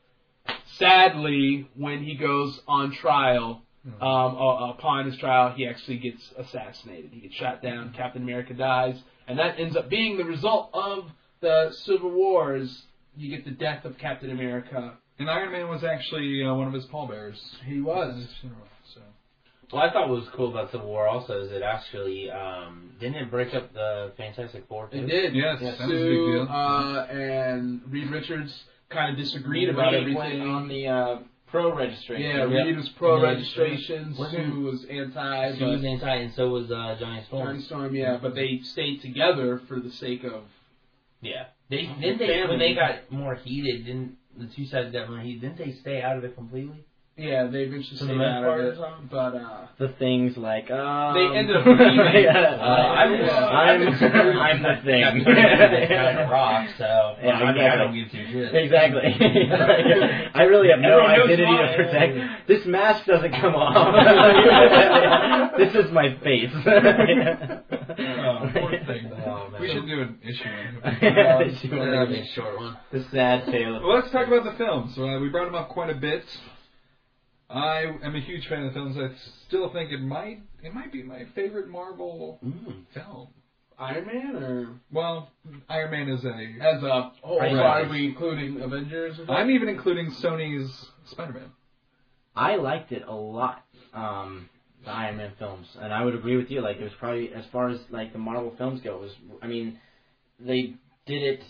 Sadly, when he goes on trial, Um, uh, upon his trial, he actually gets assassinated. He gets shot down. Captain America dies, and that ends up being the result of the Civil Wars. You get the death of Captain America. And Iron Man was actually uh, one of his pallbearers. He was. So. Well, I thought what was cool about Civil War also is it actually um, didn't it break up the Fantastic Four too? It did. Yes, yes. that was a big deal. Sue uh, and Reed Richards kind of disagreed about Reed everything. went on the uh, pro registration. Yeah, Reed was pro registration. Wasn't- Sue was anti. She but was anti, and so was uh, Johnny Storm. Johnny Storm, yeah, but they stayed together for the sake of. Yeah, they didn't they when they got more heated. Didn't the two sides got more heated? Didn't they stay out of it completely? Yeah, they eventually For the stayed most out part of or it, something? but uh, The things like um, they ended up leaving. yeah, Uh, I'm, I'm, I'm the thing. kind of rock, so Yeah, I, mean, I exactly. don't give two shits. Exactly. I really have no Everyone knows identity to mine. protect. This mask doesn't come off. This is my face. Oh, poor thing. Oh, man. We should do an issue. Yeah, That'd be a short one. The sad tale of. Well, let's talk about the films. Uh, we brought them up quite a bit. I am a huge fan of the films. I still think it might it might be my favorite Marvel Mm. film. Iron Man, or Well, Iron Man is a. as a whole, Right. are we including Avengers? Or I'm even including Sony's Spider-Man. I liked it a lot. Um, the Iron Man films, and I would agree with you. Like, it was probably as far as like the Marvel films go. It was, I mean, they did it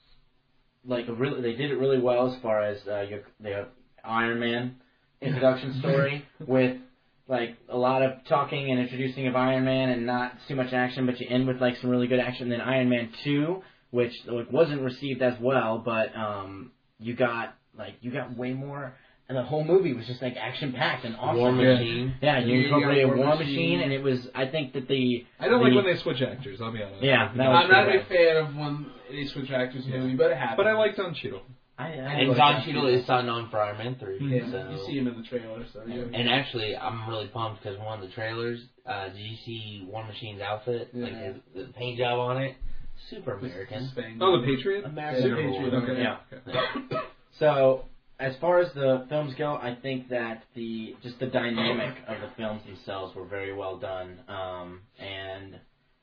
like a really. They did it really well as far as uh, your the Iron Man introduction story with like a lot of talking and introducing of Iron Man and not too much action, but you end with like some really good action. Then Iron Man two, which like, wasn't received as well, but um, you got like you got way more. And the whole movie was just like action packed and awesome. War Machine. Yeah, you Yeah, incorporated you got War, War Machine, Machine, and it was. I think that the. I don't the, like when they switch actors. I'll be honest. Yeah, that was I'm not a pretty big fan of when they switch actors in a movie, but it happens. But I like Don Cheadle. I, I And like Don that. Cheadle is signed on for Iron Man three. Yeah, so. you see him in the trailer, so yeah. And actually, I'm really pumped because one of the trailers, uh, did you see War Machine's outfit? Yeah. Like his the paint job on it? Super American. Spain. Oh, the Patriot. American. Yeah, the Patriot, okay. Yeah. Okay. So, as far as the films go, I think that the just the dynamic of the films themselves were very well done, um, and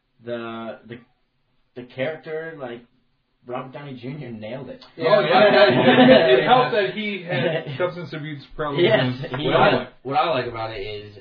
the the the character like Robert Downey Junior nailed it. Yeah, oh, yeah. It helped that he had substance abuse problems. Yes, he What I, had. what I like about it is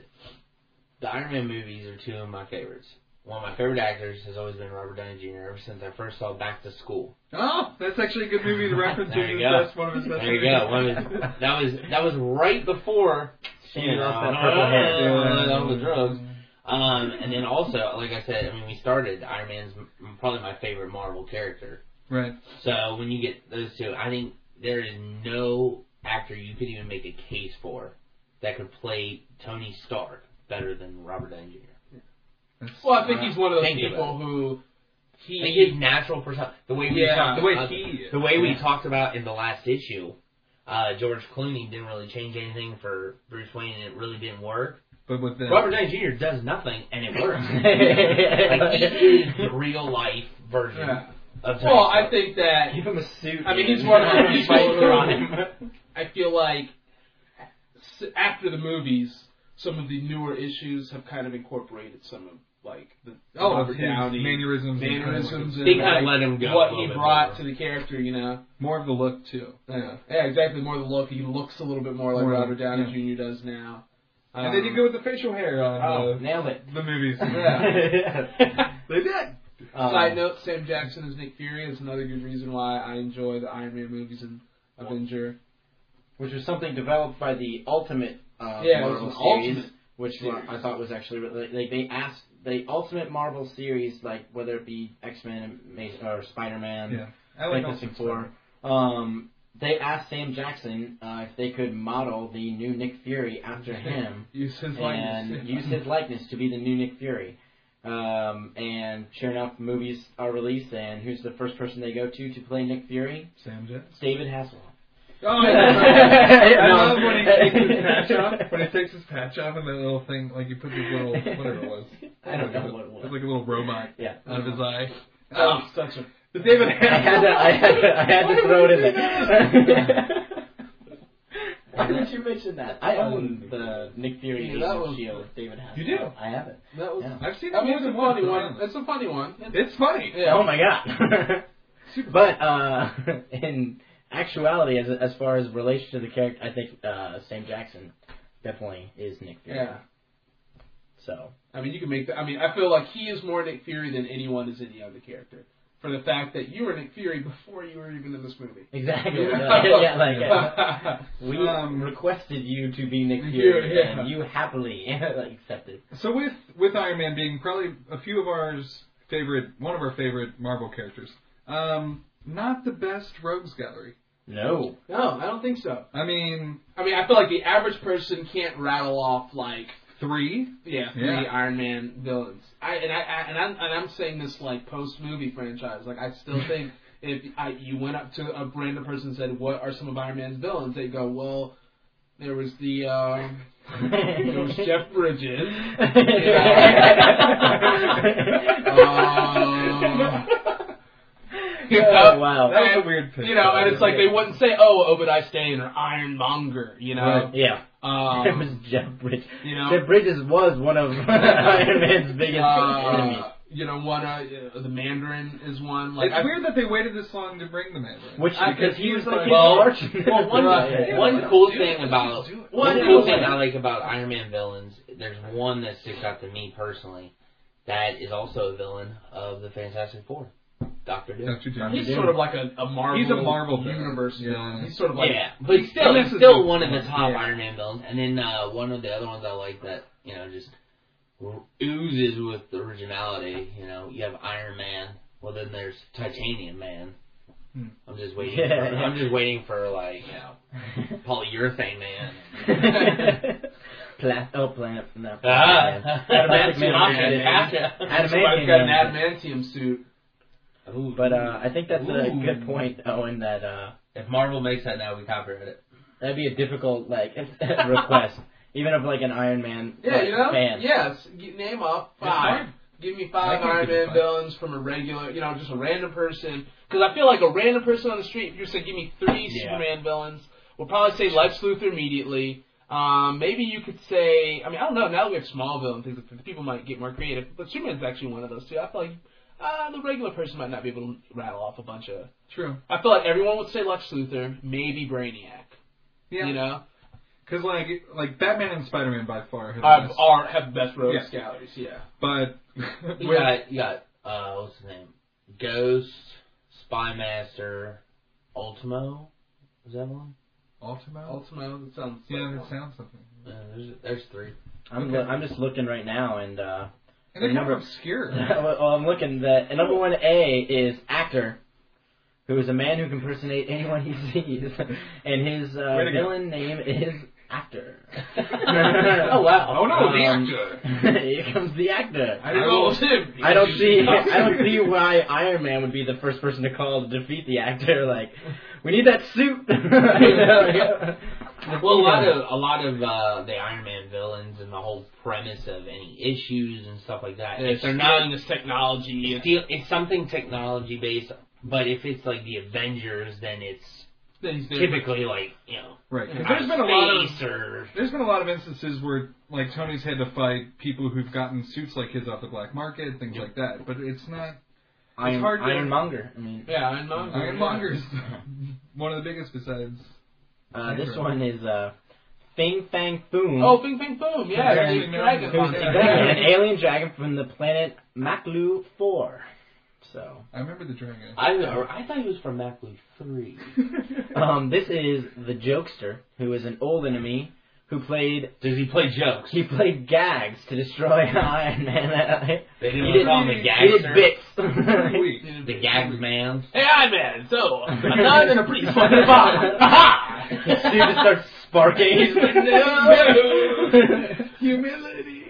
the Iron Man movies are two of my favorites. One of my favorite actors has always been Robert Downey Junior ever since I first saw Back to School. Oh, that's actually a good movie to reference. There It you was go. best, one of his best There you movies. go. One of his, that was that was right before She you know, lost that purple hair. uh, all the drugs. Um, and then also, like I said, I mean, we started Iron Man's m- probably my favorite Marvel character. Right. So when you get those two, I think there is no actor you could even make a case for that could play Tony Stark better than Robert Downey Junior Well, I think he's one of those Thank you, people though. who He, like his natural personality, the way we Yeah, talked, the way uh, he is. the way we Yeah. talked about in the last issue, uh, George Clooney didn't really change anything for Bruce Wayne, and it really didn't work. But with the Robert Downey Junior does nothing, and it works. Like he is the real life version Yeah. of Tony Well, Stark. I think that. Give him a suit. I mean, man. he's one of the He's people fighter on who- him. I feel like s- after the movies, some of the newer issues have kind of incorporated some of like the Oh, Robert his Downey mannerisms and mannerisms, and They kinda like, let him go a what little he bit brought more. to the character. You know, more of the look too. yeah, yeah, exactly. More the look. He looks a little bit more like More, Robert Downey yeah. Junior does now. Um, And they did go with the facial hair on Oh, the, nailed it. the movies. Yeah. They did. Um, Side note: Sam Jackson as Nick Fury is another good reason why I enjoy the Iron Man movies and Avenger. which was something developed by the Ultimate uh, Yeah, it was Marvel an series, Ultimate which series. I thought was actually like they, they asked the Ultimate Marvel series, like whether it be X Men or Spider Man, Yeah. I like Fantastic Ultimate Four. Um, they asked Sam Jackson uh, if they could model the new Nick Fury after him Use his and likeness. use his likeness to be the new Nick Fury. Um, and sure enough, movies are released, and who's the first person they go to to play Nick Fury? Sam Jackson. David Hasselhoff. Oh, yeah. I love when he takes his patch off. When he takes his patch off and that little thing, like you put this little, whatever it was. I don't know what it was. It's like a little robot Yeah. out of his eye. Oh, such a. The David I had to, I had to, I had to throw it in there. Why did you mention that? I own the Nick Fury Yeah, Agent that of was- Shield with David Hasselhoff. You do? I have it. That was. Yeah. I've seen I it mean, more it's a than once. funny to be one. honest. It's a funny one. It's funny. Yeah. Oh my god. But uh, in actuality, as as far as relation to the character, I think uh, Sam Jackson definitely is Nick Fury. Yeah. So. I mean, you can make that. I mean, I feel like he is more Nick Fury than anyone is any other character. For the fact that you were Nick Fury before you were even in this movie. Exactly. Yeah. yeah, like uh, we Um, requested you to be Nick Fury, yeah. and you happily accepted. So with with Iron Man being probably a few of ours favorite, one of our favorite Marvel characters, um, not the best rogues gallery. No. No, I don't think so. I mean, I mean, I feel like the average person can't rattle off like three. yeah three Yeah. Iron Man villains. I and I, I and I'm and I'm saying this like post movie franchise. Like I still think if I, you went up to a random person and said, "What are some of Iron Man's villains?" They'd go, "Well, there was the um, there was Jeff Bridges." um, You know, Oh, wow. That was and, a weird pick. You know, and it's like they wouldn't say, "Oh, Obadiah Stane" or Ironmonger. You know, Right. Yeah. um, it was Jeff Bridges. you know, Jeff Bridges was one of Iron Man's biggest enemies. uh, you know, one uh, the Mandarin is one. Like It's I, weird that they waited this long to bring the man. Which I- because he was like his Well, arch. well, one, Right. one cool thing about do it. one Yeah. cool thing I like about Iron Man villains, there's one that sticks out to me personally, that is also a villain of the Fantastic Four, Doctor Doom. Doctor Doom. he's sort of like a, a Marvel. He's a Marvel villain. universe Yeah. villain. He's sort of like Yeah, but still, this he's is still the- one of the top yeah. Iron Man villains. And then uh, one of the other ones I like that, you know, just oozes with originality. You know, you have Iron Man. Well, then there's Titanium Man. Hmm. I'm just waiting. Yeah, for, yeah. I'm just waiting for like you know, Polyurethane Man. Pla- oh, plant. No. Ah. Adamantium Man. Gotcha. somebody's Adamantium got an Man. adamantium suit. Ooh. But uh, I think that's a Ooh. good point, Owen. That uh, If Marvel makes that now, we copyright it. that'd be a difficult like request, even of like an Iron Man Yeah, like, you know. fan. Yes, G- name off That's five. fine. Give me I five can Iron give you Man five. villains from a regular, you know, just a random person. Because I feel like a random person on the street, if you say give me three Yeah. Superman villains, we'll probably say Lex Luthor immediately. Um, maybe you could say, I mean, I don't know, now that we have Smallville and things like that, people might get more creative, but Superman's actually one of those too. I feel like uh, the regular person might not be able to rattle off a bunch of... True. I feel like everyone would say Lex Luthor, maybe Brainiac. Yeah. You know? Because like like Batman and Spider Man by far have, Have, the best. are, have the best rogues Yeah. galleries, yeah. But You with, got, you got, uh, what's his name? Ghost, Spy Master, Ultimo. Is that one? Ultimo. Ultimo, that sounds Yeah, like that sounds something. Uh, there's, there's three. I'm Okay. lo- I'm just looking right now, and uh, And they're the kind number of obscure. well, I'm looking. The and number one A is actor, who is a man who can impersonate anyone he sees, and his uh, Way to go. villain name is actor. Oh wow! Oh no, the Um, actor. Here comes the actor. I don't know it was him. I don't see. I don't see why Iron Man would be the first person to call to defeat the actor. Like, we need that suit. Well, a lot of a lot of uh, the Iron Man villains and the whole premise of any issues and stuff like that. Yeah, if they're stealing not this technology, it's, steal, it's something technology based. But if it's like the Avengers, then it's then he's typically like you know, Right. 'Cause out there's of been a lot of space or there's been a lot of instances where like Tony's had to fight people who've gotten suits like his off the black market, things like that. But it's not. Iron, it's hard to, Ironmonger. I mean, yeah, Ironmonger. Ironmonger's one of the biggest besides. uh, this one is uh, Fing Fang Foom. Oh, Bing Bang Boom! Yeah, Yeah, the yeah, dragon. yeah. one. Exactly, an alien dragon from the planet Maklu four. So I remember the dragon. I I thought he was from Mackley three. um, this is the Jokester, who is an old enemy who played. Does he play jokes? He played gags to destroy Iron Man. They didn't he want to did, call him the he did Gagster. bits. The Gags man. Hey, Iron Man. So a nine and a pretty fucking five. Ha His suit just starts sparking. He's like, no. Humility.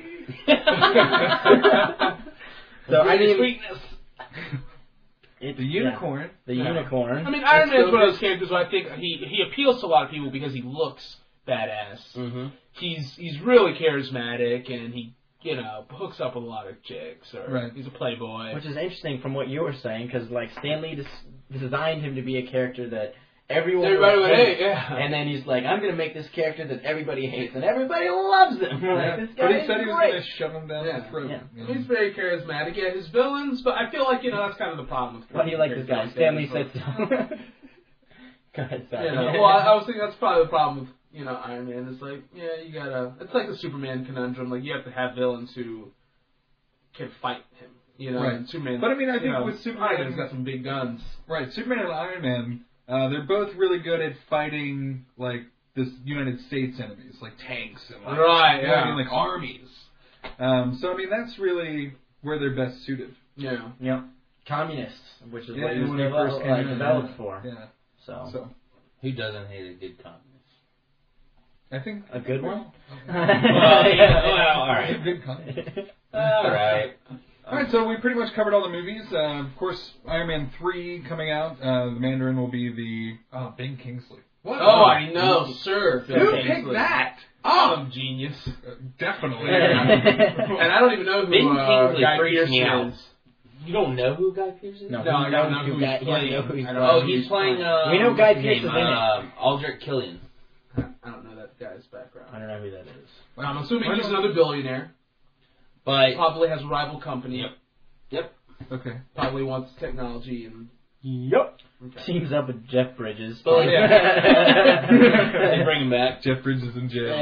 So I mean, Sweetness. it's, The unicorn. yeah, the Yeah. unicorn. I mean, Iron It's Man's so one of good. those characters who I think he he appeals to a lot of people because he looks badass. Mm-hmm. He's he's really charismatic and he you know hooks up with a lot of chicks. Or Right. he's a playboy. Which is interesting from what you were saying, because like Stan Lee des- designed him to be a character that everyone Everybody would would hate, hate, yeah. and then he's like, I'm gonna make this character that everybody hates, and everybody loves him. Yeah. Like, this guy But he is said he was great. going to shove him down Yeah. the throat. Yeah. you know. He's very charismatic. Yeah, his villains, but I feel like you know that's kind of the problem with. Why do you like this guy? characters Stan like Lee that. said so. Go ahead, sorry. You know, well, I, I was thinking that's probably the problem with you know Iron Man. It's like yeah, you gotta. It's like the Superman conundrum. Like you have to have villains who can fight him. You know, Right. and Superman. But I mean, I you think know, with Superman- Iron Man's got some big guns. Right, Superman and Iron Man, uh, they're both really good at fighting, like, this United States enemies, like tanks and, like, Right, you know what I yeah. mean, like armies. Um, so, I mean, that's really where they're best suited. Yeah. Yep. Communists, which is Yeah, what he was when he developed, first came like, in, developed yeah. for. Yeah. So. So, Who doesn't hate a good communist? I think... A good one? Well, yeah, well, all right. Good comment. All right. All right, so we pretty much covered all the movies. Uh, of course, Iron Man three coming out. Uh, the Mandarin will be the... Oh, Ben Kingsley. What? Oh, I know, sir. Phil Who Kingsley. picked that? Oh, some genius. Uh, definitely. And I don't even know who Ben uh, Kingsley Guy freaks me Pearce out. is. You don't know who Guy Pearce is? No, No, I he don't knows know who who Guy- he's he doesn't playing. know who he's I don't playing. Oh, he's playing. Uh, We know Guy what's his Pearce is name? in it. Um, Aldrich Killian. I don't know that guy's background. I don't know who that is. I'm assuming he's another billionaire. But Probably has a rival company. Yep. Yep. Okay. Probably wants technology and. Yep. Okay. Teams up with Jeff Bridges. Oh, yeah. They bring him back. Jeff Bridges in jail.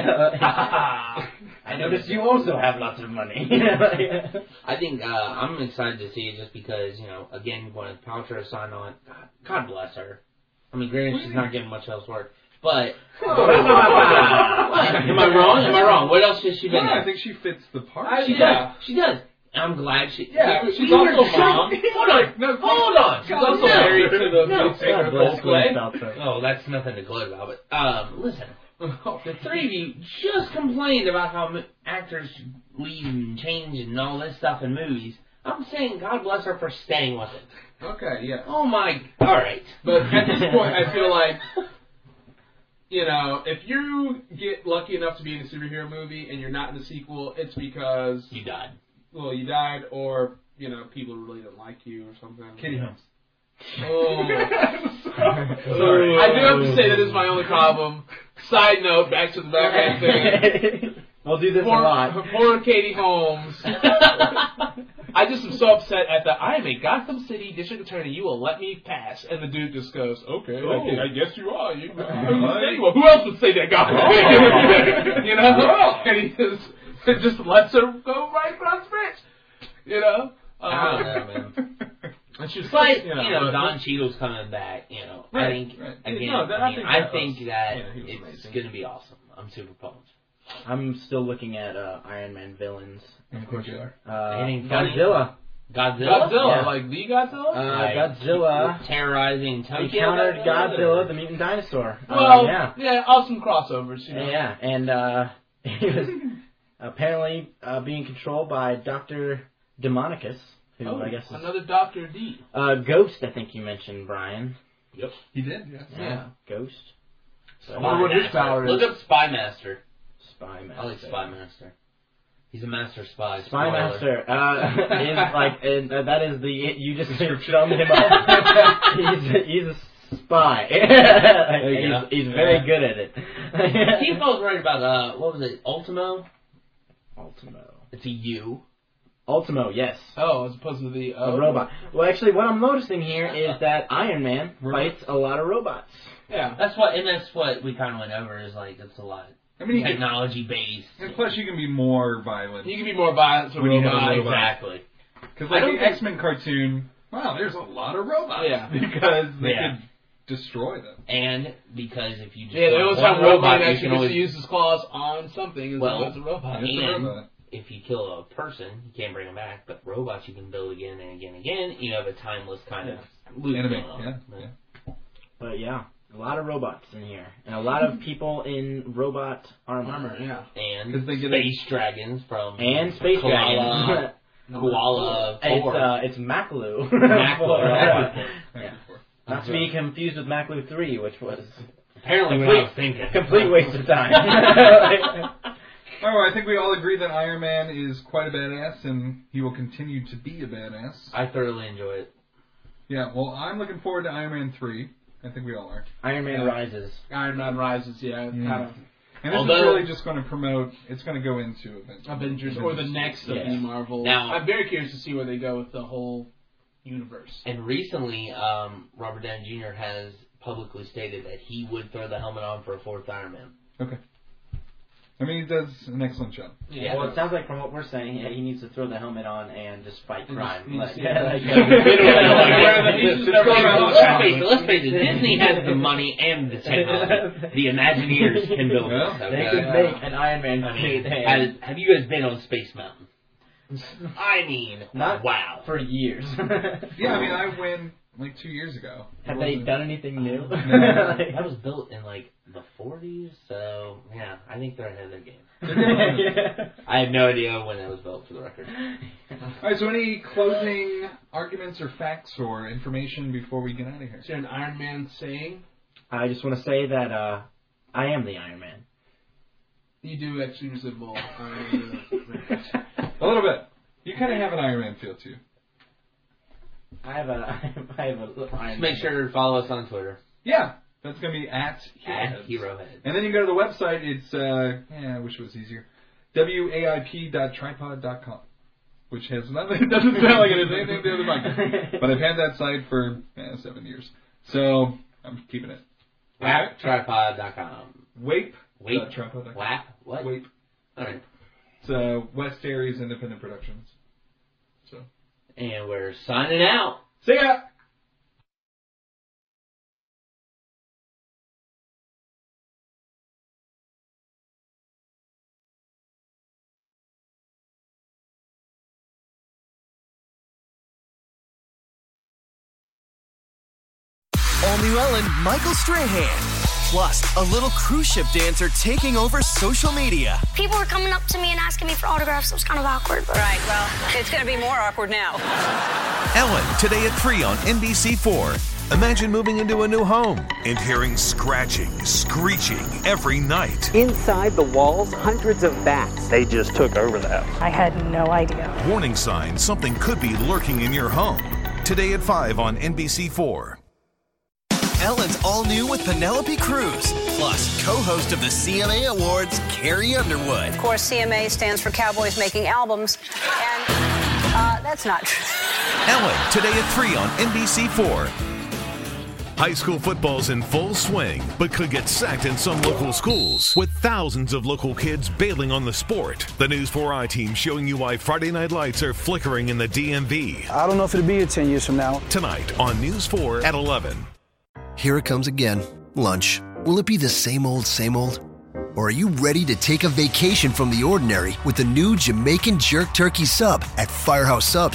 I noticed you also have lots of money. I think uh, I'm excited to see it just because, you know, again, Gwyneth Paltrow signed on. God, God bless her. I mean, granted, she's not getting much else work, but am I wrong? Am I wrong? What else has she been? Yeah, in? I think she fits the part. I- She yeah. does. She does. I'm glad she. Yeah, you- she's you also were mom. tr- Hold on. No, Hold on. She's also No. married to the No. lead singer of God bless Gwyneth Coldplay. Paltrow. Oh, that's nothing to gloat about. But um, listen, the three of you just complained about how m- actors leave and change and all this stuff in movies. I'm saying God bless her for staying with it. Okay, yeah. Oh my. All right. But at this point, I feel like, you know, if you get lucky enough to be in a superhero movie and you're not in the sequel, it's because, You died. well, you died or, you know, people really don't like you or something. Katie Holmes. Oh. Sorry. I do have to say that is my only problem. Side note, back to the Batman thing. We'll do this Poor, a lot. poor Katie Holmes. I just am so upset at the, I am a Gotham City district attorney, you will let me pass. And the dude just goes, okay, Oh. I, I guess you are. You, well, who else would say that, Gotham City? You know? And he just, it just lets her go right across the bridge. You know? I don't Uh, know, man. and she's But, you know, you know, but- Don Cheadle's coming back, you know. I Right, think, right. again, No, that- I, I mean, think I that think was- that yeah, he was it's amazing. going to be awesome. I'm super pumped. I'm still looking at uh, Iron Man villains. Of course you are. Uh, Anything funny? Godzilla. Godzilla? Godzilla, Yeah. like the Godzilla? Uh, Like, Godzilla. terrorizing Tokyo. He countered Godzilla, Godzilla, or- the mutant dinosaur. Well, Uh, yeah. yeah, awesome crossovers, you know. Yeah, and uh, he was apparently uh, being controlled by Doctor Demonicus, who Oh, I guess is... another Doctor D. Uh, Ghost, I think you mentioned, Brian. Yep. He did, yes. Yeah. Yeah. Ghost. So, I wonder what his power is. Look up Spy Master. Spy Master. I like Spy Master. He's a master spy. Spy Spoiler. Master uh, is like and, uh, that is the you just summed him up. he's a, he's a spy. he's, go. he's very Yeah. good at it. T-Bone was right about uh, what was it? Ultimo. Ultimo. It's a U. Ultimo, yes. Oh, as opposed to the... A Uh, robot. Well, actually, what I'm noticing here is that Iron Man fights a lot of robots. Yeah. That's what, and that's what we kind of went over. Is like it's a lot. I mean, you can- technology based. And plus, you can be more violent. You can be more violent to when you have robots. a robot. Exactly. Because I like don't the think- X-Men cartoon, wow, there's a lot of robots. Yeah. Because they Yeah. could destroy them. And because if you just Yeah, they kill always one have robot you actually can gets always to use his claws on something as Well, well as a robot. It's a and robot. if you kill a person, you can't bring them back. But robots you can build again and again and again. You have a timeless kind of loop Enemy, going on. yeah, yeah. But yeah, a lot of robots in here, and a lot of people in robot armor. Armor, yeah. And 'Cause they get space dragons from And space Koala, dragons. Koala, It's Thor. uh, it's Makalu. Makalu, yeah. Yeah. Not to be confused with Makalu three, which was Apparently what I was thinking. complete waste of time. Oh, I think we all agree that Iron Man is quite a badass, and he will continue to be a badass. I thoroughly enjoy it. Yeah, well, I'm looking forward to Iron Man three. I think we all are. Iron Man Yeah. Rises. Iron Man Rises, yeah, Yeah. kind of And this Although- is really just going to promote, it's going to go into Avengers. Avengers or the next of Yeah. the Marvel. Now- I'm very curious to see where they go with the whole universe. And recently, um, Robert Downey Junior has publicly stated that he would throw the helmet on for a fourth Iron Man. Okay. I mean, he does an excellent job. Yeah. Well, it sounds like from what we're saying, yeah, he needs to throw the helmet on and just fight And crime. just- Like, yeah. like, He's just never gonna- Let's face it, let's face it, Disney has the money and the technology. The Imagineers can build Yeah. this. They Okay? could make an Iron Man I mean, suit. has, have you guys been on Space Mountain? I mean, Not wow. for years. Yeah, I mean, I went like two years ago. Have It they wasn't- done anything new? That was built in like the forties, so yeah, I think they're ahead of their game. I have no idea when it was built, for the record. All right, so any closing arguments or facts or information before we get out of here? Is there an Iron Man saying? I just want to say that uh, I am the Iron Man. You do actually resemble Iron Man. A little bit. You kind of have an Iron Man feel too. I have a, I have a little Iron Just make Man. sure to follow us on Twitter. Yeah, that's going to be at At Heroheads. Hero Head. And then you go to the website, it's, uh, yeah, I wish it was easier, W A I P dot tripod dot com, which has nothing, it doesn't sound like it has anything to do with the podcast. But I've had that site for eh, seven years. So, I'm keeping it. Wap tripod dot com. Wape. Wape. dot tripod dot com. Wap? What? Wape. Alright. It's uh, West Aries Independent Productions. So, And we're signing out. see ya! All new Ellen, Michael Strahan. Plus, a little cruise ship dancer taking over social media. People were coming up to me and asking me for autographs. It was kind of awkward. But... Right, well, it's going to be more awkward now. Ellen, today at three on N B C four. Imagine moving into a new home and hearing scratching, screeching every night. Inside the walls, hundreds of bats. They just took over the house. I had no idea. Warning signs something could be lurking in your home. Today at five on N B C four. Ellen's all new with Penelope Cruz. Plus, co-host of the C M A Awards, Carrie Underwood. Of course, C M A stands for Cowboys Making Albums, and uh, that's not true. Ellen, today at three on N B C four. High school football's in full swing, but could get sacked in some local schools, with thousands of local kids bailing on the sport. The News four I team showing you why Friday night lights are flickering in the D M V. I don't know if it'll be here ten years from now. Tonight on News four at eleven. Here it comes again. Lunch. Will it be the same old, same old? Or are you ready to take a vacation from the ordinary with the new Jamaican Jerk Turkey Sub at Firehouse Subs?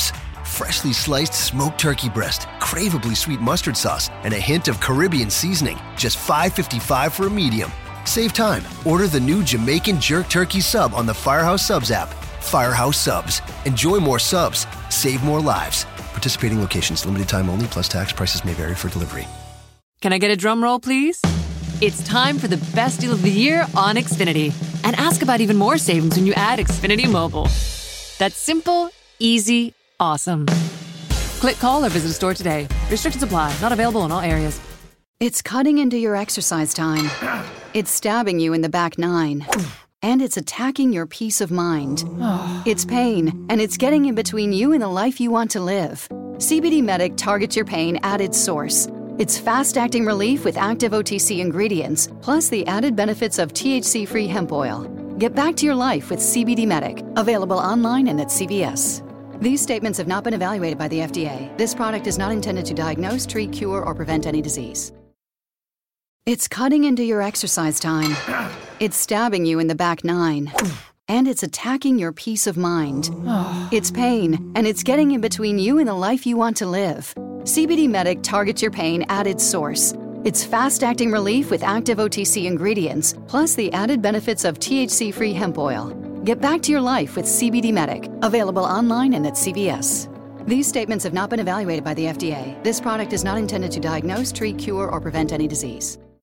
freshly sliced smoked turkey breast, craveably sweet mustard sauce, and a hint of Caribbean seasoning. Just five fifty-five for a medium. Save time. Order the new Jamaican Jerk Turkey Sub on the Firehouse Subs app. Firehouse Subs. Enjoy more subs. Save more lives. Participating locations. Limited time only, plus tax. Prices may vary for delivery. Can I get a drum roll, please? It's time for the best deal of the year on Xfinity. And ask about even more savings when you add Xfinity Mobile. That's simple, easy, awesome. Click, call, or visit a store today. Restrictions apply. Not available in all areas. It's cutting into your exercise time. It's stabbing you in the back nine. And it's attacking your peace of mind. It's pain, and it's getting in between you and the life you want to live. C B D Medic targets your pain at its source. It's fast-acting relief with active O T C ingredients, plus the added benefits of T H C-free hemp oil. Get back to your life with C B D Medic, available online and at C V S. These statements have not been evaluated by the F D A. This product is not intended to diagnose, treat, cure, or prevent any disease. It's cutting into your exercise time. It's stabbing you in the back nine. And it's attacking your peace of mind. It's pain, and it's getting in between you and the life you want to live. C B D Medic targets your pain at its source. It's fast-acting relief with active O T C ingredients, plus the added benefits of T H C-free hemp oil. Get back to your life with C B D Medic, available online and at C V S. These statements have not been evaluated by the F D A. This product is not intended to diagnose, treat, cure, or prevent any disease.